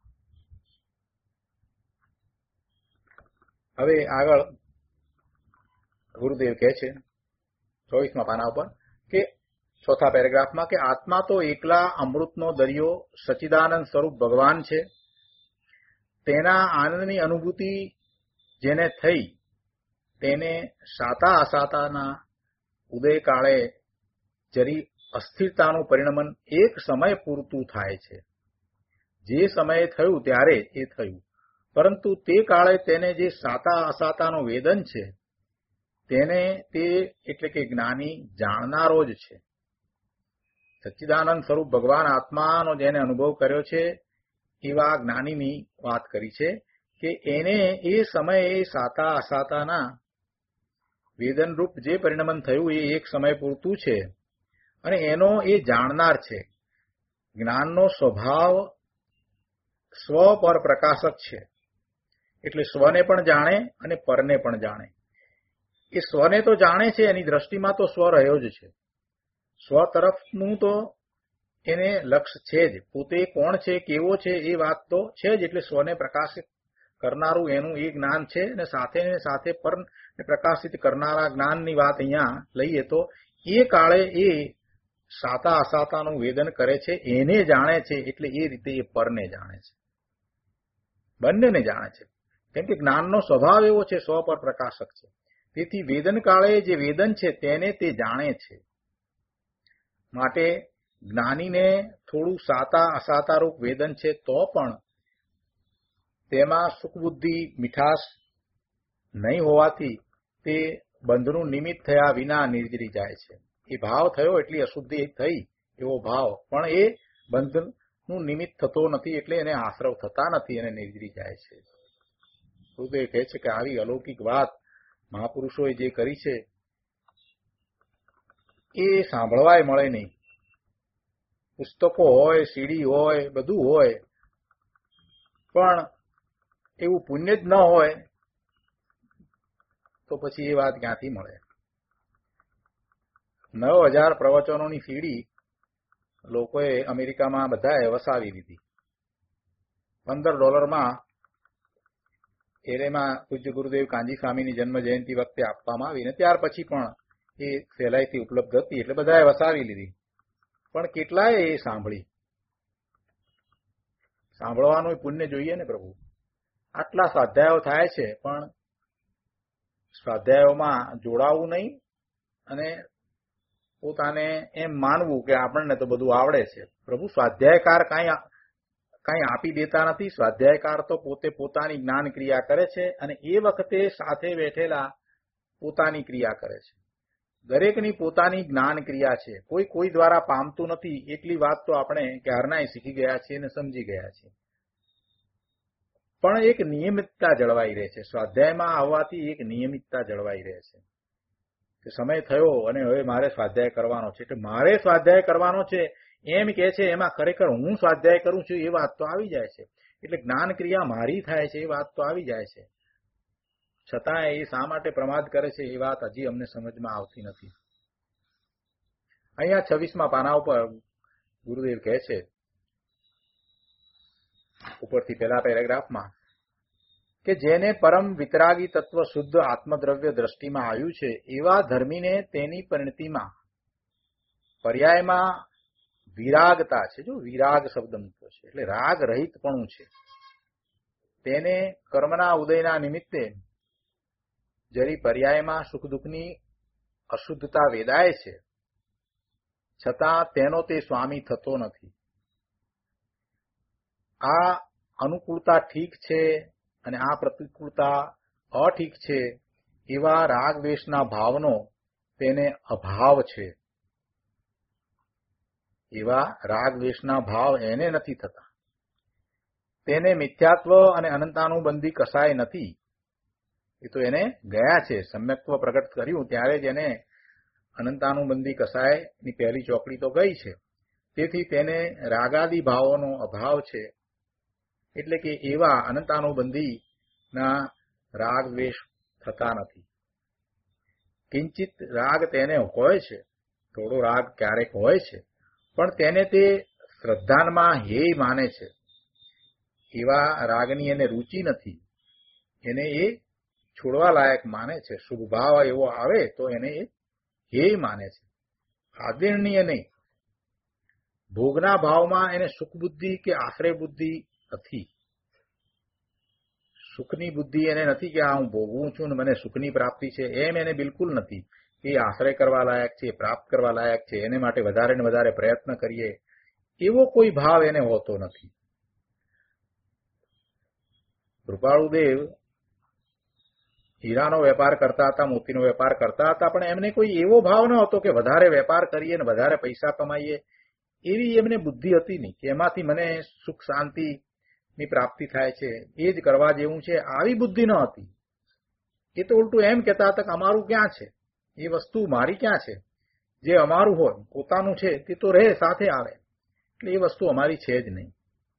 હવે આગળ ગુરુદેવ કહે છે 24મા પાના ઉપર કે ચોથા પેરેગ્રાફમાં કે આત્મા તો એકલા અમૃતનો દરિયો સચ્ચિદાનંદ સ્વરૂપ ભગવાન છે. તેના આનંદની અનુભૂતિ જેને થઈ તેને સાતા અસાતાના ઉદય કાળે જરી અસ્થિરતાનું પરિણમન એક સમય પૂરતું થાય છે. જે સમયે થયું ત્યારે એ થયું, પરંતુ તે કાળે તેને જે સાતા અસાતાનું વેદન છે તેને તે એટલે કે જ્ઞાની જાણનારો જ છે. સચ્ચિદાનંદ સ્વરૂપ ભગવાન આત્માનો જેને અનુભવ કર્યો છે એવા જ્ઞાનીની વાત કરી છે કે એને એ સમયે સાતા અસાતાના વેદનરૂપ જે પરિણમન થયું એ એક સમય પૂરતું છે અને એનો એ જાણનાર છે. જ્ઞાનનો સ્વભાવ સ્વ પર પ્રકાશક છે, એટલે સ્વને પણ જાણે અને પરને પણ જાણે. એ સ્વને તો જાણે છે, એની દ્રષ્ટિમાં તો સ્વ રહ્યો જ છે. સ્વ તરફનું તો એને લક્ષ્ય છે જ. પોતે કોણ છે, કેવો છે એ વાત તો છે જ. એટલે સ્વને પ્રકાશિત કરનારું એનું એ જ્ઞાન છે અને સાથે પરને પ્રકાશિત કરનારા જ્ઞાનની વાત અહીંયા લઈએ તો એ કાળે એ સાતા અસાતાનું વેદન કરે છે એને જાણે છે. એટલે એ રીતે એ પરને જાણે છે, બંનેને જાણે છે. કેમ કે જ્ઞાનનો સ્વભાવ એવો છે, સ્વ પર પ્રકાશક છે. તેથી વેદન કાળે જે વેદન છે તેને તે જાણે છે. માટે જ્ઞાનીને થોડું સાતા અસાતારૂપ વેદન છે તો પણ તેમાં સુખ બુદ્ધિ મીઠાશ નહીં હોવાથી તે બંધનું નિમિત્ત થયા વિના નિર્જરી જાય છે. એ ભાવ થયો એટલી અશુદ્ધિ થઈ એવો ભાવ, પણ એ બંધનું નિમિત્ત થતો નથી, એટલે એને આશ્રવ થતા નથી અને નિર્જરી જાય છે. ગુરુદેવ કહે છે કે આવી અલૌકિક વાત મહાપુરુષોએ જે કરી છે એ સાંભળવાય મળે નહીં. પુસ્તકો હોય, સીડી હોય, બધું હોય, પણ એવું પુણ્ય જ ન હોય તો પછી એ વાત ક્યાંથી મળે? 9000 પ્રવચનોની સીડી લોકોએ અમેરિકામાં બધાએ વસાવી દીધી. $15 એમાં પૂજ્ય ગુરુદેવ કાંજી સ્વામીની જન્મ જયંતિ વખતે આપવામાં આવી ને ત્યાર પછી પણ એ સહેલાઈથી ઉપલબ્ધ હતી એટલે બધાએ વસાવી લીધી. પણ કેટલાય એ સાંભળી? સાંભળવાનું પુણ્ય જોઈએ ને પ્રભુ. આટલા સ્વાધ્યાયો થાય છે પણ સ્વાધ્યાયોમાં જોડાવું નહીં અને પોતાને એમ માનવું કે આપણને તો બધું આવડે છે. પ્રભુ સ્વાધ્યાયકાર કાંઈ આપી દેતા નથી. સ્વાધ્યાયકાર તો પોતે પોતાની જ્ઞાન ક્રિયા કરે છે અને એ વખતે સાથે બેઠેલા પોતાની ક્રિયા કરે છે. દરેકની પોતાની જ્ઞાન ક્રિયા છે. કોઈ દ્વારા પામતું નથી. એટલી વાત તો આપણે ક્યારનાય શીખી ગયા છીએ અને સમજી ગયા છીએ. પણ એક નિયમિતતા જળવાઈ રહે છે. સ્વાધ્યાયમાં આવવાથી એક નિયમિતતા જળવાઈ રહે છે કે સમય થયો અને હવે મારે સ્વાધ્યાય કરવાનો છે. એટલે મારે સ્વાધ્યાય કરવાનો છે એમ કે છે, એમાં ખરેખર હું સ્વાધ્યાય કરું છું એ વાત તો આવી જાય છે. એટલે જ્ઞાન ક્રિયા મારી થાય છે એ વાત તો આવી જાય છે. છતાં એ શા માટે પ્રમાદ કરે છે એ વાત હજી અમને સમજમાં આવતી નથી. અહીંયા 26મા પાના ઉપર ગુરુદેવ કહે છે, ઉપરથી પહેલા પેરેગ્રાફમાં, કે જેને પરમ વિતરાગી તત્વ શુદ્ધ આત્મદ્રવ્ય દ્રષ્ટિમાં આવ્યું છે એવા ધર્મીને તેની પરિણતિમાં પર્યાયમાં વિરાગતા છે. જો વિરાગ શબ્દ મૂક્યો છે એટલે રાગ રહિતપણું છે. તેને કર્મના ઉદયના નિમિત્તે જરી પર્યાયમાં સુખ દુઃખની અશુદ્ધતા વેદાય છે, છતાં તેનો તે સ્વામી થતો નથી. આ અનુકૂળતા ઠીક છે અને આ પ્રતિકૂળતા અઠીક છે એવા રાગદ્વેષના ભાવનો તેને અભાવ છે. એવા રાગદ્વેષના ભાવ એને નથી થતા. તેને મિથ્યાત્વ અને અનંતાનુબંધી કસાય નથી. એ તો એને ગયા છે. સમ્યક્ત્વ પ્રગટ કર્યું ત્યારે જ એને અનંતાનુબંધી કસાયની પહેલી ચોકડી તો ગઈ છે. તેથી તેને રાગાદી ભાવોનો અભાવ છે. એટલે કે એવા અનંતાનુબંધીના રાગ દ્વેષ થતા નથી. કિંચિત રાગ તેને હોય છે, થોડો રાગ ક્યારેક હોય છે, પણ તેને તે શ્રદ્ધાનમાં હેય માને છે. એવા રાગની એને રુચિ નથી. એને એ છોડવા લાયક માને છે. શુભ ભાવ એવો આવે તો એને એ હેય માને છે, આદરણીય નહીં. ભોગના ભાવમાં એને સુખ બુદ્ધિ કે આશ્રય બુદ્ધિ નથી. સુખની બુદ્ધિ એને નથી કે આ હું ભોગવું છું ને મને સુખની પ્રાપ્તિ છે, એમ એને બિલકુલ નથી. એ આશ્રય કરવા લાયક છે, પ્રાપ્ત કરવા લાયક છે, એને માટે વધારે ને વધારે પ્રયત્ન કરીએ એવો કોઈ ભાવ એને હોતો નથી. કૃપાળુદેવ હીરાનો વેપાર કરતા હતા, મોતીનો વેપાર કરતા હતા, પણ એમને કોઈ એવો ભાવ ન હતો કે વધારે વેપાર કરીએ ને વધારે પૈસા કમાઈએ. એવી એમને બુદ્ધિ હતી નહીં કે એમાંથી મને સુખ શાંતિની પ્રાપ્તિ થાય છે, એ જ કરવા જેવું છે, આવી બુદ્ધિ ન હતી. એ તો ઉલટું એમ કહેતા હતા કે અમારું ક્યાં છે, એ વસ્તુ મારી ક્યાં છે, જે અમારું હોય પોતાનું છે તે તો રહે, સાથે આવે, એટલે એ વસ્તુ અમારી છે જ નહીં.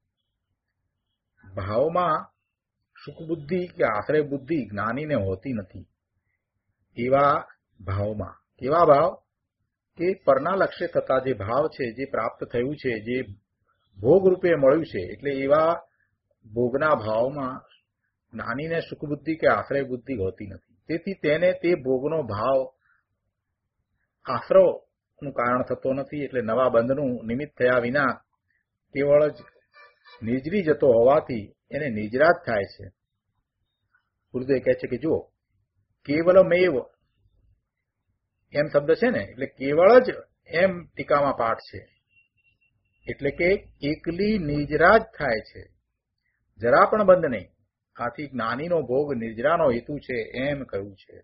ભાવમાં સુખ બુદ્ધિ કે આશ્રય બુદ્ધિ જ્ઞાનીને હોતી નથી. એવા ભાવમાં, કેવા ભાવ કે પરના લક્ષ્ય થતા જે ભાવ છે, જે પ્રાપ્ત થયું છે, જે ભોગ રૂપે મળ્યું છે, એટલે એવા ભોગના ભાવમાં જ્ઞાનીને સુખ બુદ્ધિ કે આશ્રય બુદ્ધિ હોતી નથી. તેથી તેને તે ભોગનો ભાવ આશ્રવનું કારણ થતો નથી. એટલે નવા બંધનું નિમિત્ત થયા વિના કેવળ જ નિજરી જતો હોવાથી એને નિજરાત થાય છે. ગુરુદેવ કહે છે કે જો કેવલમેવ એમ શબ્દ છે ને, એટલે કેવળ જ એમ ટીકામાં પાઠ છે, એટલે કે એકલી નિજરાત થાય છે, જરા પણ બંધ નહીં. આથી જ્ઞાનીનો ભોગ નિજરાનો હેતુ છે એમ કહ્યું છે.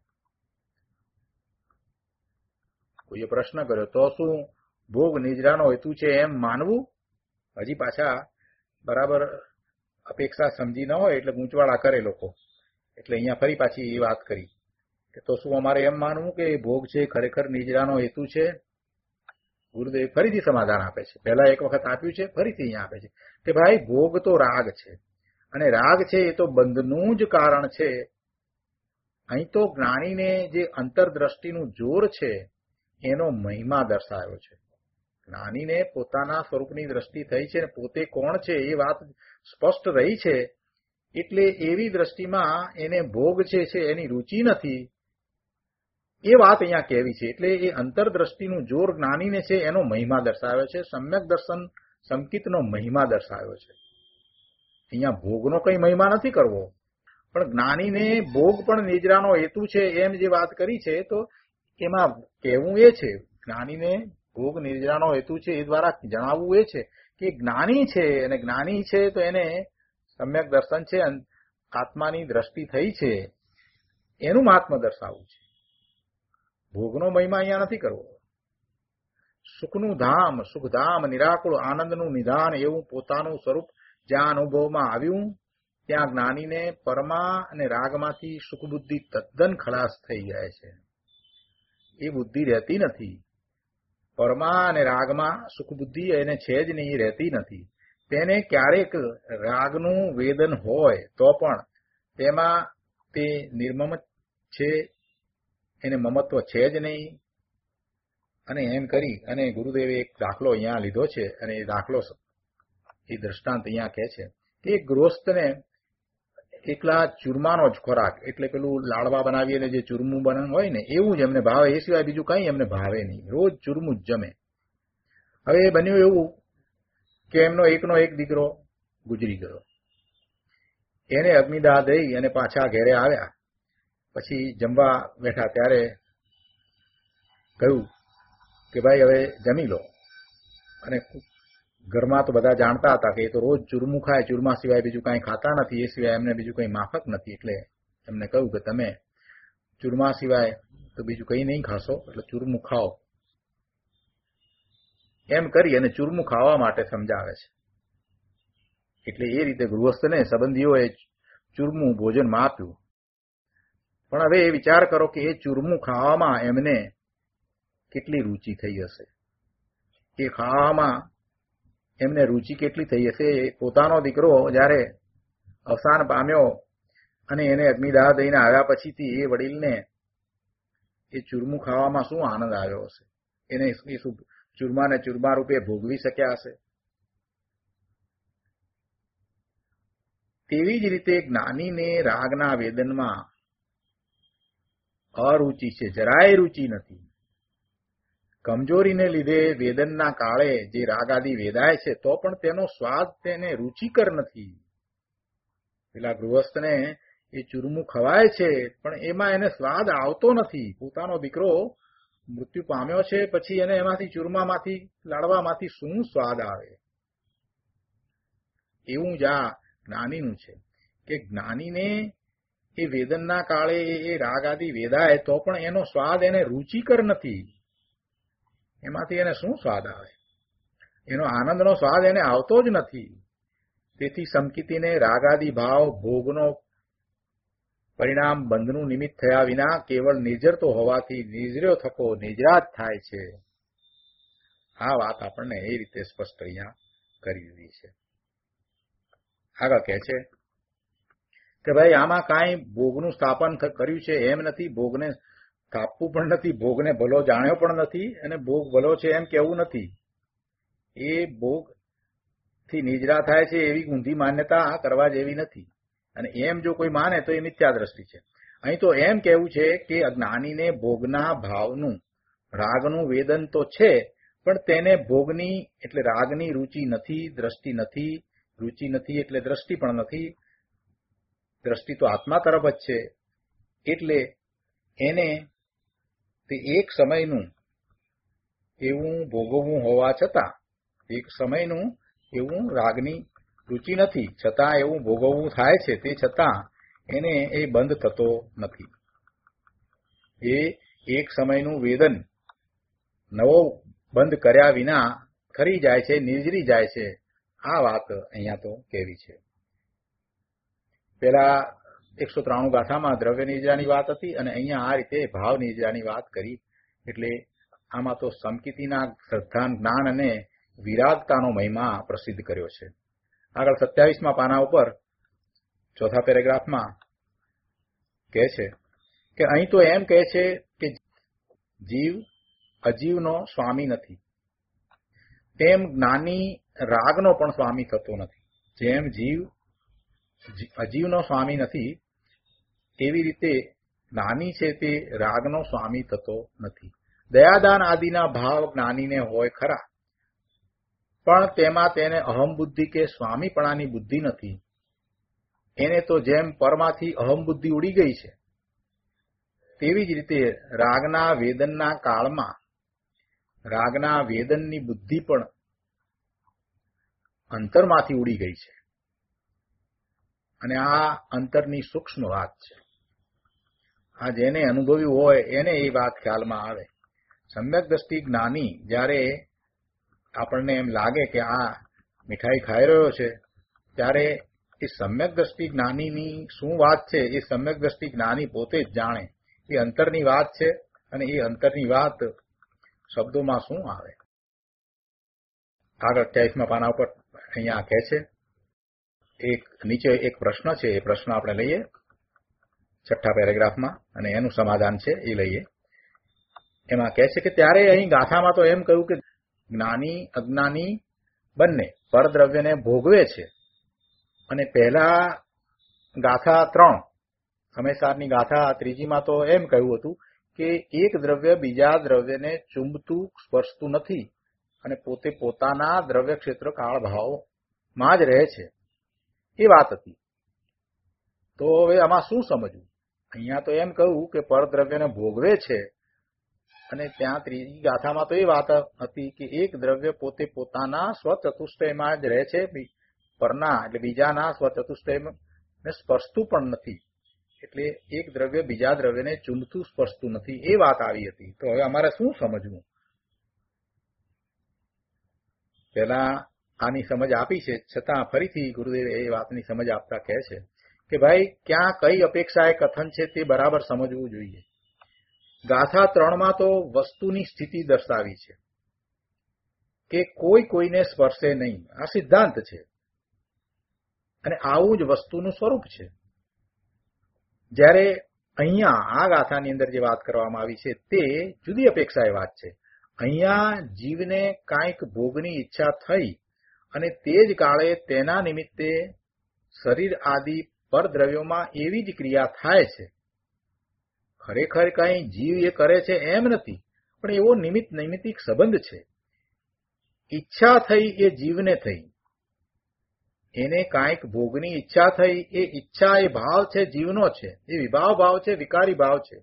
કોઈએ પ્રશ્ન કર્યો, તો શું ભોગ નિજરાનો હેતુ છે એમ માનવું? હજી પાછા બરાબર અપેક્ષા સમજી ન હોય એટલે ગૂંચવાડા કરે લોકો. એટલે અહીંયા ફરી પાછી એ વાત કરી કે તો શું અમારે એમ માનવું કે ભોગ છે ખરેખર નિજરાનો હેતુ છે? ગુરુદેવ ફરીથી સમાધાન આપે છે. પહેલા એક વખત આપ્યું છે, ફરીથી અહીંયા આપે છે કે ભાઈ ભોગ તો રાગ છે, અને રાગ છે એ તો બંધનું જ કારણ છે. અહીં તો જ્ઞાનીને જે અંતરદ્રષ્ટિનું જોર છે એનો મહિમા દર્શાવ્યો છે. જ્ઞાનીને પોતાના સ્વરૂપની દ્રષ્ટિ થઈ છે ને પોતે કોણ છે એ વાત સ્પષ્ટ રહી છે. એટલે એવી દ્રષ્ટિમાં એને ભોગ છે એની રુચિ નથી, એ વાત અહીંયા કહેવી છે. એટલે એ અંતરદ્રષ્ટિનું જોર જ્ઞાનીને છે એનો મહિમા દર્શાવ્યો છે. સમ્યક દર્શન સંકિતનો મહિમા દર્શાવ્યો છે. અહીંયા ભોગનો કઈ મહિમા નથી કરવો, પણ જ્ઞાનીને ભોગ પણ નિજરાનો હેતુ છે એમ જે વાત કરી છે, તો એમાં કહેવું એ છે જ્ઞાનીને ભોગ નિજરાનો હેતુ છે એ દ્વારા જણાવવું એ છે કે જ્ઞાની છે, અને જ્ઞાની છે તો એને સમ્યક દર્શન છે, આત્માની દ્રષ્ટિ થઈ છે, એનું મહાત્મ્ય દર્શાવવું છે. ભોગનો મહિમા અહીંયા નથી કરવો. સુખનું ધામ, સુખધામ, નિરાકુળ આનંદનું નિધાન એવું પોતાનું સ્વરૂપ જ્યાં અનુભવમાં આવ્યું ત્યાં જ્ઞાનીને પરમા અને રાગમાંથી સુખ બુદ્ધિ તદ્દન ખલાસ થઈ જાય છે. એ બુદ્ધિ રહેતી નથી. પરમા અને રાગમાં સુખ બુદ્ધિ એને છે જ નહીં, એ રહેતી નથી. તેને ક્યારેક રાગનું વેદન હોય તો પણ તેમાં તે નિર્મમ છે, એને મમત્વ છે જ નહીં. અને એમ કરી અને ગુરુદેવે એક દાખલો અહીંયા લીધો છે, અને એ દાખલો એ દ્રષ્ટાંત અહીંયા કહે છે કે એક ગૃહસ્થને એકલા ચૂરમાનો જ ખોરાક, એટલે પેલું લાડવા બનાવીને જે ચૂરમું બને હોય ને એવું જ એમને ભાવે, એ સિવાય બીજું કંઈ એમને ભાવે નહીં, રોજ ચૂરમું જ જમે. હવે એ બન્યું એવું કે એમનો એકનો એક દીકરો ગુજરી ગયો. એને અગ્નિદાહ દઈ અને પાછા ઘેરે આવ્યા. પછી જમવા બેઠા ત્યારે કહ્યું કે ભાઈ હવે જમી લો. અને ઘરમાં તો બધા જાણતા હતા કે એ તો રોજ ચૂરમું ખાય, ચૂરમા સિવાય બીજું કાંઈ ખાતા નથી, એ સિવાય એમને બીજું કંઈ માફક નથી. એટલે એમને કહ્યું કે તમે ચૂરમા સિવાય તો બીજું કંઈ નહીં ખાશો, એટલે ચૂરમું ખાઓ. એમ કરી અને ચૂરમું ખાવા માટે સમજાવે છે. એટલે એ રીતે ગૃહસ્થને સંબંધીઓએ ચૂરમું ભોજનમાં આપ્યું. પણ હવે એ વિચાર કરો કે એ ચૂરમું ખાવામાં એમને કેટલી રુચિ થઈ હશે, એ ખાવામાં એમને રુચિ કેટલી થઈ હશે. પોતાનો દીકરો જ્યારે અવસાન પામ્યો અને એને અગ્નિદાહ દઈને આવ્યા પછીથી એ વડીલને એ ચૂરમું ખાવામાં શું આનંદ આવ્યો હશે, એને એ શું ચૂરમાને ચૂરમા રૂપે ભોગવી શક્યા હશે. તેવી જ રીતે જ્ઞાનીને રાગના વેદનમાં અરુચિ છે, જરાય રુચિ નથી. કમજોરીને લીધે વેદનના કાળે જે રાગ આદિ વેદાય છે તો પણ તેનો સ્વાદ તેને રુચિકર નથી. પેલા ગૃહસ્થને એ ચૂરમું ખવાય છે પણ એમાં એને સ્વાદ આવતો નથી. પોતાનો દીકરો મૃત્યુ પામ્યો છે, પછી એને એમાંથી ચૂરમામાંથી લાડવામાંથી શું સ્વાદ આવે? એવું જ આ જ્ઞાનીનું છે કે જ્ઞાનીને એ વેદનના કાળે એ રાગ આદિ વેદાય તો પણ એનો સ્વાદ એને રુચિકર નથી. એમાંથી એને શું સ્વાદ આવે? એનો આનંદનો સ્વાદ એને આવતો જ નથી. તેથી સમકિતીને રાગાદી ભાવ ભોગનો પરિણામ બંધનું નિમિત્ત થયા વિના કેવળ નિર્જરતો હોવાથી નિર્જર્યો થકો નિજરાત થાય છે. આ વાત આપણને એ રીતે સ્પષ્ટ અહીંયા કરી દીધી છે. આગળ કહે છે કે ભાઈ આમાં કાંઈ ભોગનું સ્થાપન કર્યું છે એમ નથી, ભોગને સ્થાપવું પણ નથી, ભોગને ભલો જાણ્યો પણ નથી, અને ભોગ ભલો છે એમ કહેવું નથી. એ ભોગથી નિજરા થાય છે એવી ઊંધી માન્યતા કરવા જેવી નથી. અને એમ જો કોઈ માને તો એ મિથ્યા દ્રષ્ટિ છે. અહીં તો એમ કહેવું છે કે અજ્ઞાનીને ભોગના ભાવનું રાગનું વેદન તો છે, પણ તેને ભોગની એટલે રાગની રુચિ નથી, દ્રષ્ટિ નથી. રુચિ નથી એટલે દ્રષ્ટિ પણ નથી. દ્રષ્ટિ તો આત્મા તરફ જ છે. એટલે એને તે એક સમયનું એવું ભોગવવું હોવા છતાં, એક સમયનું એવું રાગની રુચિ નથી છતાં એવું ભોગવવું થાય છે, તે છતાં એને એ બંધ થતો નથી. એ એક સમયનું વેદન નવો બંધ કર્યા વિના ખરી જાય છે, નિર્જરી જાય છે. આ વાત અહીંયા તો કહેવી છે. પેલા 193 ગાથામાં દ્રવ્ય નિર્જરાની વાત હતી, અને અહીંયા આ રીતે ભાવ નિર્જરાની વાત કરી. એટલે આમાં તો સમકિતીના શ્રદ્ધા, જ્ઞાન અને વિરાગતાનો મહિમા પ્રસિદ્ધ કર્યો છે. આગળ 27મા પાના ઉપર ચોથા પેરેગ્રાફમાં કહે છે કે અહીં તો એમ કહે છે કે જીવ અજીવનો સ્વામી નથી, તેમ જ્ઞાની રાગનો પણ સ્વામી થતો નથી. જેમ જીવ અજીવનો સ્વામી નથી એવી રીતે જ્ઞાની છે તે રાગનો સ્વામી થતો નથી. દયાદાન આદિના ભાવ જ્ઞાનીને હોય ખરા, પણ તેમાં તેને અહમ બુદ્ધિ કે સ્વામીપણાની બુદ્ધિ નથી. એને તો જેમ પરમાંથી અહમ બુદ્ધિ ઉડી ગઈ છે, તેવી જ રીતે રાગના વેદનના કાળમાં રાગના વેદનની બુદ્ધિ પણ અંતરમાંથી ઉડી ગઈ છે. અને આ અંતરની સૂક્ષ્મ વાત છે. આ જેને અનુભવ્યું હોય એને એ વાત ખ્યાલમાં આવે. સમ્યક દ્રષ્ટિ જ્ઞાની જ્યારે આપણને એમ લાગે કે આ મીઠાઈ ખાઈ રહ્યો છે, ત્યારે એ સમ્યક દ્રષ્ટિ જ્ઞાનીની શું વાત છે એ સમ્યક દ્રષ્ટિ જ્ઞાની પોતે જ જાણે. એ અંતરની વાત છે, અને એ અંતરની વાત શબ્દોમાં શું આવે? આગળ 28મા પાના ઉપર અહીંયા કહે છે, એક નીચે એક પ્રશ્ન છે, એ પ્રશ્ન આપણે લઈએ. છઠ્ઠા પેરેગ્રાફમાં, અને એનું સમાધાન છે એ લઈએ. એમાં કહે છે કે ત્યારે અહીં ગાથામાં તો એમ કહ્યું કે જ્ઞાની અજ્ઞાની બંને પરદ્રવ્યને ભોગવે છે, અને પહેલા ગાથા 3 સમયસારની ગાથા ત્રીજીમાં તો એમ કહ્યું હતું કે એક દ્રવ્ય બીજા દ્રવ્યને ચુંબતું સ્પર્શતું નથી અને પોતે પોતાના દ્રવ્ય ક્ષેત્ર કાળ ભાવમાં જ રહે છે, એ વાત હતી. તો હવે આમાં શું સમજવું? અહીંયા તો એમ કહ્યું કે પરદ્રવ્યને ભોગવે છે, અને ત્યાં ત્રીજી ગાથામાં તો એ વાત હતી કે એક દ્રવ્ય પોતે પોતાના સ્વચતુષ્ટયમાં જ રહે છે, પરના એટલે બીજાના સ્વચતુષ્ટયને સ્પર્શતું પણ નથી. એટલે એક દ્રવ્ય બીજા દ્રવ્યને ચુંબતું સ્પર્શતું નથી, એ વાત આવી હતી. તો હવે અમારે શું સમજવું? પહેલા આની સમજ આપી છે, છતાં ફરીથી ગુરુદેવ એ વાતની સમજ આપતા કહે છે કે ભાઈ ક્યાં કઈ અપેક્ષાએ કથન છે તે બરાબર સમજવું જોઈએ. ગાથા 3માં તો વસ્તુની સ્થિતિ દર્શાવી છે કે કોઈ કોઈને સ્પર્શે નહીં, આ સિદ્ધાંત છે, અને આવું જ વસ્તુનું સ્વરૂપ છે. જ્યારે અહીંયા આ ગાથાની અંદર જે વાત કરવામાં આવી છે તે જુદી અપેક્ષાએ વાત છે. અહીંયા જીવને કાંઈક ભોગની ઈચ્છા થઈ અને તે જ કાળે તેના નિમિત્તે શરીર આદિ પરદ્રવ્યોમાં એવી જ ક્રિયા થાય છે. ખરેખર કંઈ જીવ એ કરે છે એમ નથી, પણ એવો નૈમિત્તિક સંબંધ છે. ઈચ્છા થઈ એ જીવને થઈ, એને કાંઈક ભોગની ઈચ્છા થઈ, એ ઈચ્છા એ ભાવ છે જીવનો છે, એ વિભાવ ભાવ છે, વિકારી ભાવ છે,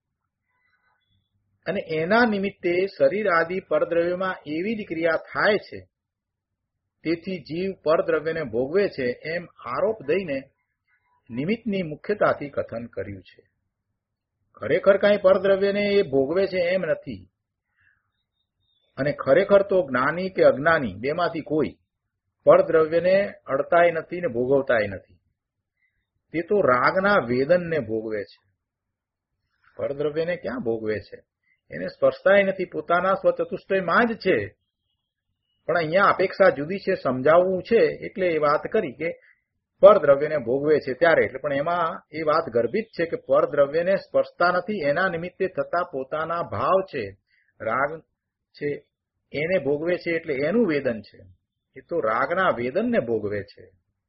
અને એના નિમિત્તે શરીર આદિ પરદ્રવ્યોમાં એવી જ ક્રિયા થાય છે. તેથી જીવ પરદ્રવ્યને ભોગવે છે એમ આરોપ દઈને નિમિત્તની મુખ્યતાથી કથન કર્યું છે. ખરેખર કાંઈ પરદ્રવ્યને એ ભોગવે છે એમ નથી, અને ખરેખર તો જ્ઞાની કે અજ્ઞાની બેમાંથી કોઈ પરદ્રવ્યને અડતાય નથી ને ભોગવતાય નથી. તે તો રાગના વેદનને ભોગવે છે, પરદ્રવ્યને ક્યાં ભોગવે છે? એને સ્પર્શતાય નથી, પોતાના સ્વચતુષ્ટયમાં જ છે. પણ અહીંયા અપેક્ષા જુદી છે, સમજાવવું છે એટલે એ વાત કરી કે પરદ્રવ્યને ભોગવે છે ત્યારે. એટલે પણ એમાં એ વાત ગર્ભિત છે કે પરદ્રવ્યને સ્પર્શતા નથી, એના નિમિત્તે થતા પોતાના ભાવ છે, રાગ છે, એને ભોગવે છે, એટલે એનું વેદન છે. એ તો રાગના વેદનને ભોગવે છે.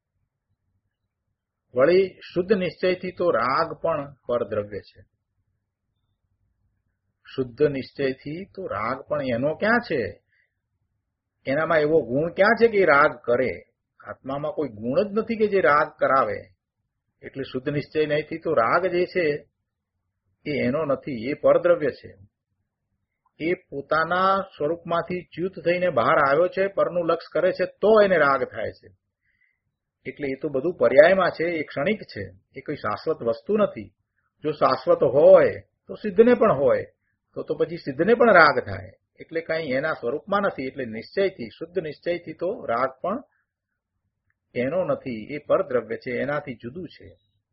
વળી શુદ્ધ નિશ્ચયથી તો રાગ પણ પરદ્રવ્ય છે. શુદ્ધ નિશ્ચયથી તો રાગ પણ એનો ક્યાં છે? એનામાં એવો ગુણ ક્યાં છે કે રાગ કરે? આત્મામાં કોઈ ગુણ જ નથી કે જે રાગ કરાવે. એટલે શુદ્ધ નિશ્ચય નહીંથી તો રાગ જે છે એ એનો નથી, એ પરદ્રવ્ય છે. એ પોતાના સ્વરૂપમાંથી ચ્યુત થઈને બહાર આવ્યો છે, પરનું લક્ષ કરે છે તો એને રાગ થાય છે. એટલે એ તો બધું પર્યાયમાં છે, એ ક્ષણિક છે, એ કોઈ શાશ્વત વસ્તુ નથી. જો શાશ્વત હોય તો સિદ્ધને પણ હોય, તો પછી સિદ્ધને પણ રાગ થાય. એટલે કંઈ એના સ્વરૂપમાં નથી. એટલે નિશ્ચયથી, શુદ્ધ નિશ્ચયથી તો રાગ પણ એનો નથી, એ પરદ્રવ્ય છે, એનાથી જુદું છે.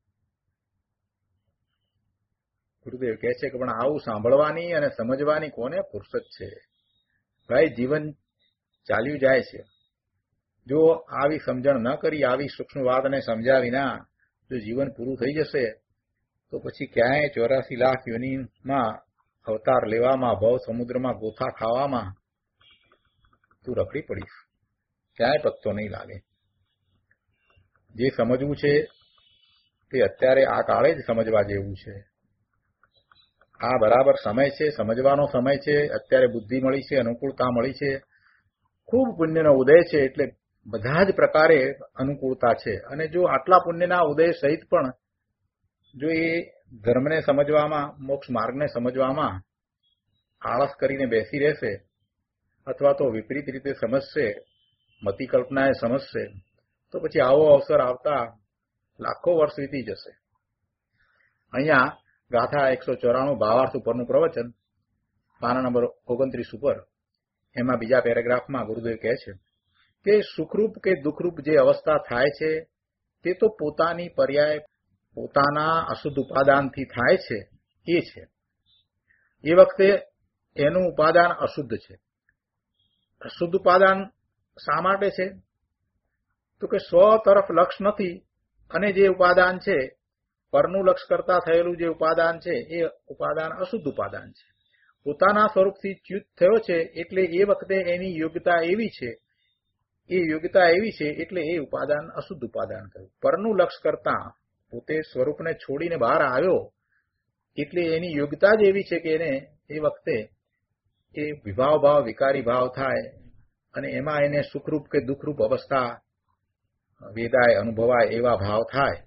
ગુરુદેવ કહે છે કે પણ આવું સાંભળવાની અને સમજવાની કોને ફુરસત છે? ભાઈ જીવન ચાલ્યું જાય છે. જો આવી સમજણ ન કરી, આવી સૂક્ષ્મ વાતને સમજ્યા વિના જો જીવન પૂરું થઈ જશે તો પછી ક્યાંય 84 લાખ યોનિમાં અવતાર લેવામાં, ભવ સમુદ્રમાં ગોથા ખાવામાં તું રખડી પડીશ, ક્યાંય પત્તો નહીં લાગે. જે સમજવું છે તે અત્યારે આ કાળે જ સમજવા જેવું છે. આ બરાબર સમય છે, સમજવાનો સમય છે. અત્યારે બુદ્ધિ મળી છે, અનુકૂળતા મળી છે, ખૂબ પુણ્યનો ઉદય છે. એટલે બધા જ પ્રકારે અનુકૂળતા છે. અને જો આટલા પુણ્યના ઉદય સહિત પણ જો એ ધર્મને સમજવામાં, મોક્ષ માર્ગને સમજવામાં આળસ કરીને બેસી રહેશે, અથવા તો વિપરીત રીતે સમજશે, મતિ કલ્પનાએ સમજશે, તો પછી આવો અવસર આવતા લાખો વર્ષ વીતી જશે. અહીંયા ગાથા 194 ભાવાર્થ ઉપરનું પ્રવચન, પાના નંબર 29 ઉપર, એમાં બીજા પેરેગ્રાફમાં ગુરુદેવ કહે છે કે સુખરૂપ કે દુઃખરૂપ જે અવસ્થા થાય છે તે તો પોતાની પર્યાય પોતાના અશુદ્ધ ઉપાદાનથી થાય છે. એ છે એ વખતે એનું ઉપાદાન અશુદ્ધ છે. અશુદ્ધ ઉપાદાન શા માટે છે? તો કે સ્વ તરફ લક્ષ નથી, અને જે ઉપાદાન છે પરનું લક્ષ કરતા થયેલું જે ઉપાદાન છે એ ઉપાદાન અશુદ્ધ ઉપાદાન છે. પોતાના સ્વરૂપથી ચ્યુત થયો છે એટલે એ વખતે એની યોગ્યતા એવી છે, એ યોગ્યતા એવી છે એટલે એ ઉપાદાન અશુદ્ધ ઉપાદાન કહ્યું. પરનું લક્ષ કરતા પોતે સ્વરૂપને છોડીને બહાર આવ્યો એટલે એની યોગ્યતા જ એવી છે કે એને એ વખતે એ વિભાવ ભાવ વિકારી ભાવ થાય અને એમાં એને સુખરૂપ કે દુઃખરૂપ અવસ્થા વેદાય અનુભવાય એવા ભાવ થાય.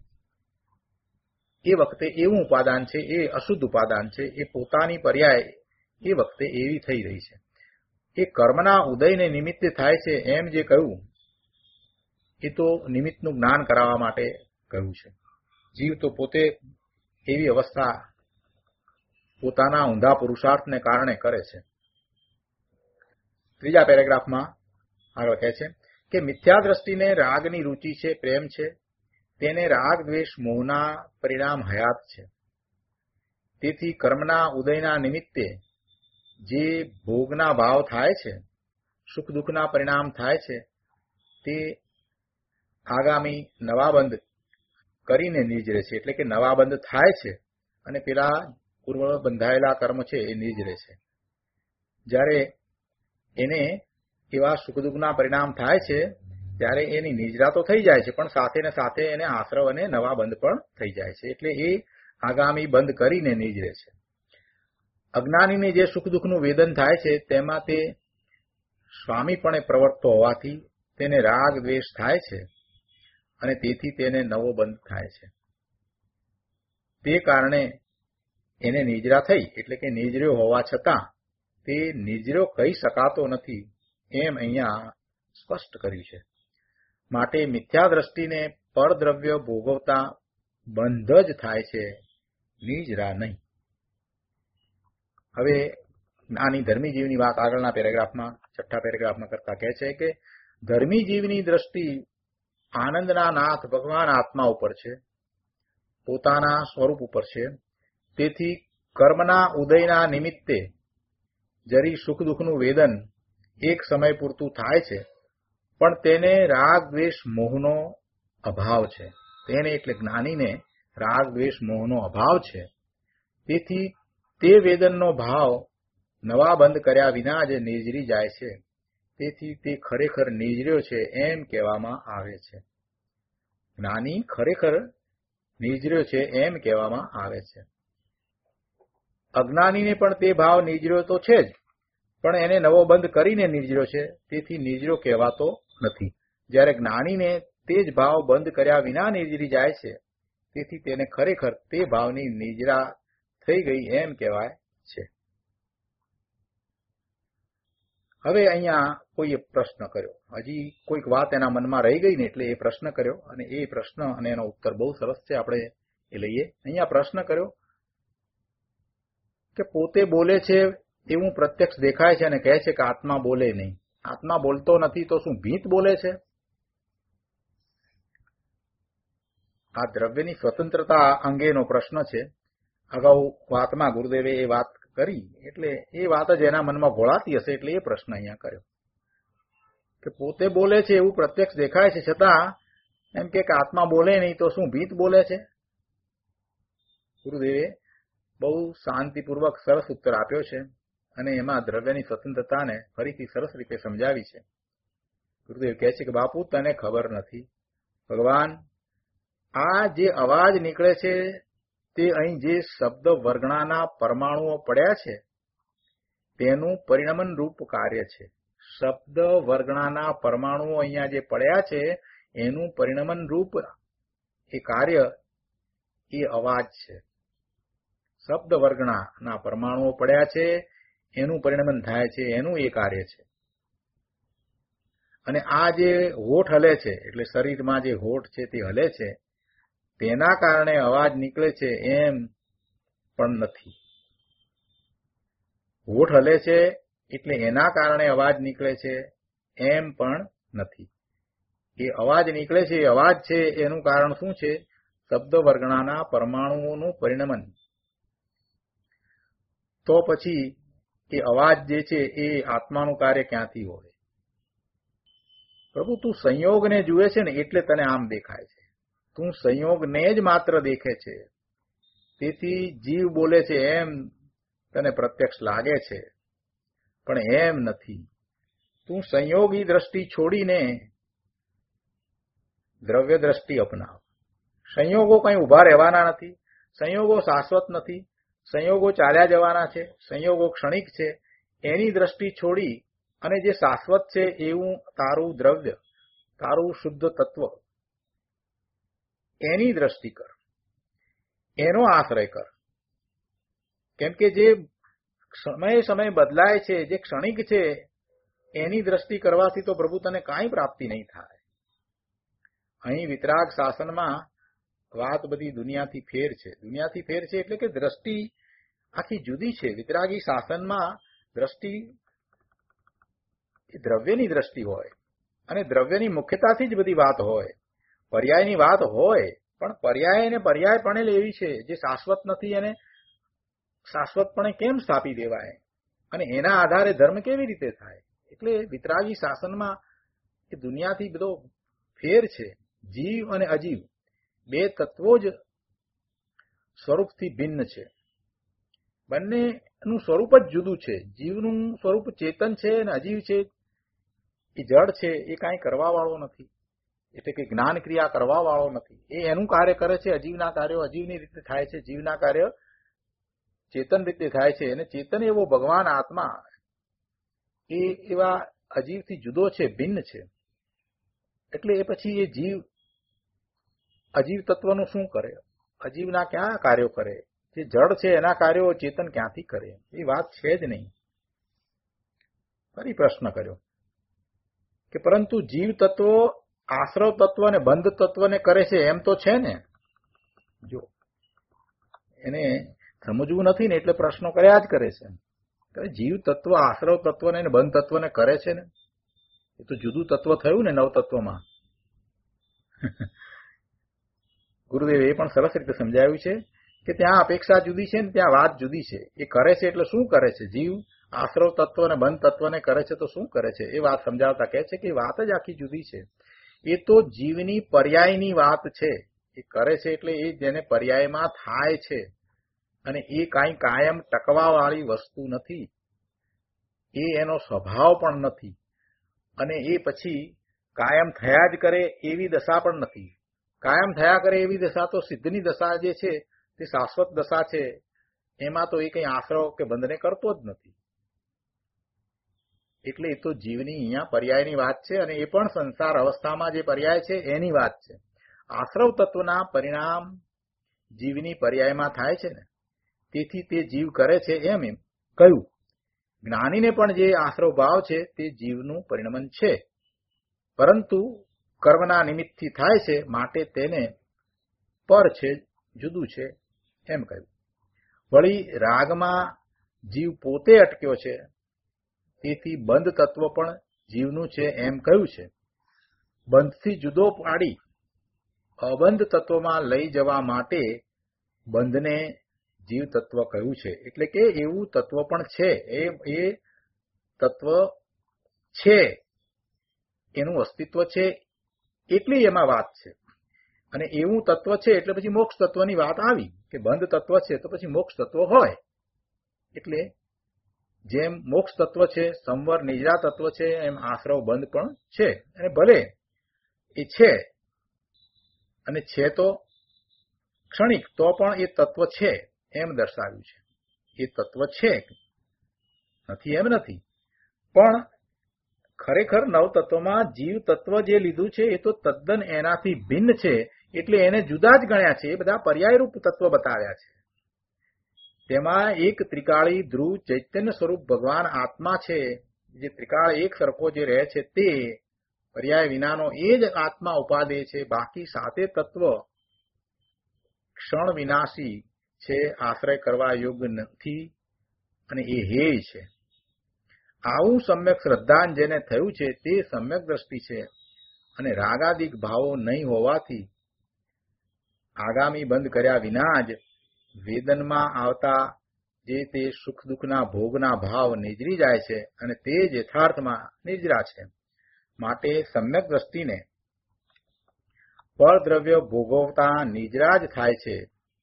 એ વખતે એવું ઉપાદાન છે એ અશુદ્ધ ઉપાદાન છે. એ પોતાની પર્યાય એ વખતે એવી થઈ રહી છે. એ કર્મના ઉદયને નિમિત્તે થાય છે એમ જે કહ્યું એ તો નિમિત્તનું જ્ઞાન કરાવવા માટે કહ્યું છે. જીવ તો પોતે એવી અવસ્થા પોતાના ઊંધા પુરુષાર્થને કારણે કરે છે. ત્રીજા પેરેગ્રાફમાં આગળ કહે છે કે મિથ્યા દ્રષ્ટિને રાગની રુચિ છે, પ્રેમ છે, તેને રાગ દ્વેષ મોહના પરિણામ હયાત છે. તેથી કર્મના ઉદયના નિમિત્તે જે ભોગના ભાવ થાય છે, સુખ દુઃખના પરિણામ થાય છે, તે આગામી નવાબંધ કરીને નિજરે છે. એટલે કે નવાબંધ થાય છે અને પેલા પૂર્વ બંધાયેલા કર્મ છે એ નિજરે છે. જ્યારે એને એવા સુખ દુઃખના પરિણામ થાય છે ત્યારે એની નિજરા તો થઈ જાય છે, પણ સાથે ને સાથે એને આશ્રવ અને નવા બંધ પણ થઈ જાય છે. એટલે એ આગામી બંધ કરીને નિજરે છે. અજ્ઞાનીને જે સુખ દુઃખનું વેદન થાય છે તેમાં તે સ્વામીપણે પ્રવર્તતો હોવાથી તેને રાગ દ્વેષ થાય છે અને તેથી તેને નવો બંધ થાય છે. તે કારણે એને નિજરા થઈ એટલે કે નિજર્યો હોવા છતાં તે નિજર્યો કહી શકાતો નથી એમ અહીંયા સ્પષ્ટ કર્યું છે. માટે મિથ્યા દ્રષ્ટિને પરદ્રવ્ય ભોગવતા બંધ જ થાય છે, નિજરા નહીં. હવે આની ધર્મી જીવની વાત આગળના પેરેગ્રાફમાં છઠ્ઠા પેરેગ્રાફમાં કરતા કહે છે કે ધર્મી જીવની દ્રષ્ટિ આનંદના નાથ ભગવાન આત્મા ઉપર છે, પોતાના સ્વરૂપ ઉપર છે. તેથી કર્મના ઉદયના નિમિત્તે જરી સુખ દુઃખનું વેદન એક સમય પૂરતું થાય છે, પણ તેને રાગ દ્વેષ મોહનો અભાવ છે. તેને એટલે જ્ઞાનીને રાગ દ્વેષ મોહનો અભાવ છે. તેથી તે વેદનનો ભાવ નવા બંધ કર્યા વિના જ નિજરી જાય છે. તેથી તે ખરેખર નિજર્યો છે એમ કહેવામાં આવે છે. જ્ઞાની ખરેખર નિજર્યો છે એમ કહેવામાં આવે છે. અજ્ઞાનીને પણ તે ભાવ નિજર્યો તો છે જ, પણ એને નવો બંધ કરીને નિજર્યો છે, તેથી નિજરો કહેવાતો નથી. જ્યારે જ્ઞાનીને તે જ ભાવ બંધ કર્યા વિના નિજરી જાય છે, તેથી તેને ખરેખર તે ભાવની નિજરા થઈ ગઈ એમ કહેવાય છે. હવે અહીંયા કોઈએ પ્રશ્ન કર્યો, હજી કોઈક વાત એના મનમાં રહી ગઈ ને એટલે એ પ્રશ્ન કર્યો અને એ પ્રશ્ન અને એનો ઉત્તર બહુ સરસ છે, આપણે એ લઈએ. અહીંયા પ્રશ્ન કર્યો કે પોતે બોલે છે એવું પ્રત્યક્ષ દેખાય છે અને કહે છે કે આત્મા બોલે નહીં. આત્મા બોલતો નથી તો શું ભીત બોલે છે? આ દ્રવ્યની સ્વતંત્રતા અંગેનો પ્રશ્ન છે. અગાઉ વાતમાં ગુરુદેવે એ વાત કરી એટલે એ વાત જ એના મનમાં ઘોળાતી હશે એટલે એ પ્રશ્ન અહીંયા કર્યો કે પોતે બોલે છે એવું પ્રત્યક્ષ દેખાય છે, છતાં એમ કે આત્મા બોલે નહીં તો શું ભીત બોલે છે? ગુરુદેવે બહુ શાંતિપૂર્વક સરસ ઉત્તર આપ્યો છે અને એમાં દ્રવ્યની સ્વતંત્રતાને ફરીથી સરસ રીતે સમજાવી છે. ગુરુદેવ કહે છે કે બાપુ તને ખબર નથી, ભગવાન આ જે અવાજ નીકળે છે તે અહીં જે શબ્દ વર્ગણાના પરમાણુઓ પડ્યા છે તેનું પરિણમન રૂપ કાર્ય છે. શબ્દ વર્ગણાના પરમાણુઓ અહીંયા જે પડ્યા છે એનું પરિણમન રૂપ એ કાર્ય એ અવાજ છે. શબ્દ વર્ગણાના પરમાણુઓ પડ્યા છે એનું પરિણમન થાય છે, એનું એ કાર્ય છે. અને આ જે હોઠ હલે છે એટલે શરીરમાં જે હોઠ છે તે હલે છે તેના કારણે અવાજ નીકળે છે એમ પણ નથી. હોઠ હલે છે એટલે એના કારણે અવાજ નીકળે છે એમ પણ નથી. એ અવાજ નીકળે છે એ અવાજ છે એનું કારણ શું છે? શબ્દ વર્ગણાના પરમાણુઓનું પરિણમન. તો પછી એ અવાજ જે છે એ આત્માનું કાર્ય ક્યાંથી હોય? પ્રભુ તું સંયોગને જુએ છે ને એટલે તને આમ દેખાય છે. તું સંયોગને જ માત્ર દેખે છે, તેથી જીવ બોલે છે એમ તને પ્રત્યક્ષ લાગે છે, પણ એમ નથી. તું સંયોગી દ્રષ્ટિ છોડીને દ્રવ્ય દ્રષ્ટિ અપનાવ. સંયોગો કંઈ ઉભા રહેવાના નથી, સંયોગો શાશ્વત નથી, સંયોગો ચાલ્યા જવાના છે, સંયોગો ક્ષણિક છે. એની દ્રષ્ટિ છોડી અને જે શાશ્વત છે એવું તારું દ્રવ્ય, તારું શુદ્ધ તત્વ, એની દ્રષ્ટિ કર, એનો આશ્રય કર. કેમ કે જે સમયે સમય બદલાય છે, જે ક્ષણિક છે, એની દ્રષ્ટિ કરવાથી તો પ્રભુ તને કાંઈ પ્રાપ્તિ નહીં થાય. અહીં વિતરાગ શાસનમાં વાત બધી દુનિયાથી ફેર છે. દુનિયાથી ફેર છે એટલે કે દ્રષ્ટિ આખી જુદી છે. વિતરાગી શાસનમાં દ્રષ્ટિ એ દ્રવ્યની દ્રષ્ટિ હોય અને દ્રવ્યની મુખ્યતાથી જ બધી વાત હોય. પર્યાયની વાત હોય, પણ પર્યાય અને પર્યાયપણે એવી છે જે શાશ્વત નથી, એને શાશ્વતપણે કેમ સ્થાપી દેવાય અને એના આધારે ધર્મ કેવી રીતે થાય. એટલે વિતરાગી શાસનમાં એ દુનિયાથી બધો ફેર છે. જીવ અને અજીવ બે તત્વો જ સ્વરૂપથી ભિન્ન છે. બંનેનું સ્વરૂપ જ જુદું છે. જીવનું સ્વરૂપ ચેતન છે અને અજીવ છે એ જડ છે, એ કાંઈ કરવા વાળો નથી, એટલે કે જ્ઞાન ક્રિયા કરવા વાળો નથી. એ એનું કાર્ય કરે છે. અજીવના કાર્યો અજીવની રીતે થાય છે, જીવના કાર્ય ચેતન રીતે થાય છે. અને ચેતન એવો ભગવાન આત્મા એ એવા અજીવથી જુદો છે, ભિન્ન છે. એટલે એ પછી એ જીવ અજીવ તત્વનું શું કરે? અજીવના ક્યાં કાર્યો કરે? જે જડ છે એના કાર્યો ચેતન ક્યાંથી કરે? એ વાત છે જ નહીં. ફરી પ્રશ્ન કર્યો કે પરંતુ જીવ તત્વો આશ્રવ તત્વ અને બંધ તત્વને કરે છે એમ તો છે ને? જો એને સમજવું નથી ને એટલે પ્રશ્નો કર્યા જ કરે છે. જીવ તત્વ આશ્રવ તત્વને અને બંધ તત્વને કરે છે ને, એ તો જુદું તત્વ થયું ને નવ તત્વમાં. ગુરુદેવે એ પણ સરસ રીતે સમજાવ્યું છે કે ત્યાં અપેક્ષા જુદી છે ને ત્યાં વાત જુદી છે. એ કરે છે એટલે શું કરે છે? જીવ આશ્રવ તત્વ અને બંધ તત્વને કરે છે તો શું કરે છે? એ વાત સમજાવતા કહે છે કે વાત જ આખી જુદી છે. એ તો જીવની પર્યાયની વાત છે. એ કરે છે એટલે એ જેને પર્યાયમાં થાય છે, અને એ કાંઈ કાયમ ટકવા વાળી વસ્તુ નથી, એ એનો સ્વભાવ પણ નથી, અને એ પછી કાયમ થયા જ કરે એવી દશા પણ નથી. કાયમ થયા કરે એવી દશા તો સિદ્ધની દશા જે છે તે શાશ્વત દશા છે. એમાં તો એ કંઈ આશ્રવ કે બંધને કરતો જ નથી. એટલે એ તો જીવની અહીંયા પર્યાયની વાત છે, અને એ પણ સંસાર અવસ્થામાં જે પર્યાય છે એની વાત છે. આશ્રવ તત્વના પરિણામ જીવની પર્યાયમાં થાય છે ને, તેથી તે જીવ કરે છે એમ કહ્યું. જ્ઞાનીને પણ જે આશ્રવ ભાવ છે તે જીવનું પરિણમન છે, પરંતુ કર્મના નિમિત્તથી થાય છે, માટે તેને પર છે, જુદું છે એમ કહ્યું. વળી રાગમાં જીવ પોતે અટક્યો છે, તેથી બંધ તત્વ પણ જીવનું છે એમ કહ્યું છે. બંધથી જુદો પાડી અબંધ તત્વમાં લઈ જવા માટે બંધને જીવ તત્વ કહ્યું છે. એટલે કે એવું તત્વ પણ છે, એ તત્વ છે, એનું અસ્તિત્વ છે એટલી એમાં વાત છે. અને એવું તત્વ છે એટલે પછી મોક્ષ તત્વની વાત આવી કે બંધ તત્વ છે તો પછી મોક્ષ તત્વ હોય. એટલે જેમ મોક્ષ તત્વ છે, સંવર નિજરા તત્વ છે, એમ આશ્રવ બંધ પણ છે. અને ભલે એ છે અને છે તો ક્ષણિક, તો પણ એ તત્વ છે એમ દર્શાવ્યું છે. એ તત્વ છે, નથી એમ નથી. પણ ખરેખર નવ તત્વમાં જીવ તત્વ જે લીધું છે એ તો તદ્દન એનાથી ભિન્ન છે, એટલે એને જુદા જ ગણ્યા છે. એ બધા પર્યાયરૂપ તત્વ બતાવ્યા છે. તેમાં એક ત્રિકાળી ધ્રુવ ચૈતન્ય સ્વરૂપ ભગવાન આત્મા છે. જે ત્રિકાળ એક સરખો જે રહે છે તે પર્યાય વિનાનો એ જ આત્મા ઉપાદે છે. બાકી સાતે તત્વ ક્ષણ વિનાશી છે, આશ્રય કરવા યોગ્ય નથી, અને એ હેય છે. આવું સમ્યક શ્રદ્ધાન જેને થયું છે તે સમ્યક દ્રષ્ટિ છે. અને રાગાદિક ભાવો નહીં હોવાથી આગામી બંધ કર્યા વિના જ વેદનમાં આવતા જે તે સુખ દુઃખના ભોગના ભાવ નિજરી જાય છે, અને તે જ યથાર્થમાં નિજરા છે. માટે સમ્યક દ્રષ્ટિને પરદ્રવ્ય ભોગવતા નિજરા જ થાય છે.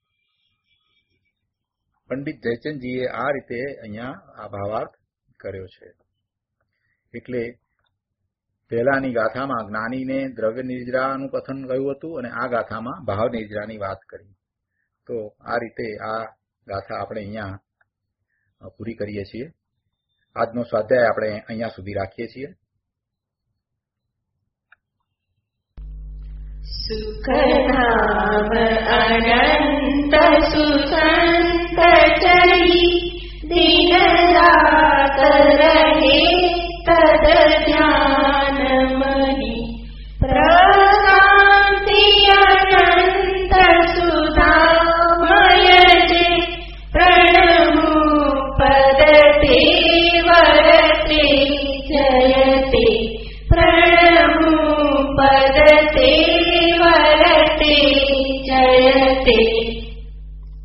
પંડિત જયચંદજીએ આ રીતે અહીંયા આ ભાવાર્થ કર્યો છે. એટલે પહેલાની ગાથામાં જ્ઞાનીને દ્રવ્ય નિર્જરાનું કથન કહ્યું હતું અને આ ગાથામાં ભાવ નિર્જરાની વાત કરી. તો આ રીતે આ ગાથા આપણે અહીંયા પૂરી કરીએ છીએ. આજનો સ્વાધ્યાય આપણે અહીંયા સુધી રાખીએ છીએ. સુખધામ અનંત સુસંત ચરી દિન રાત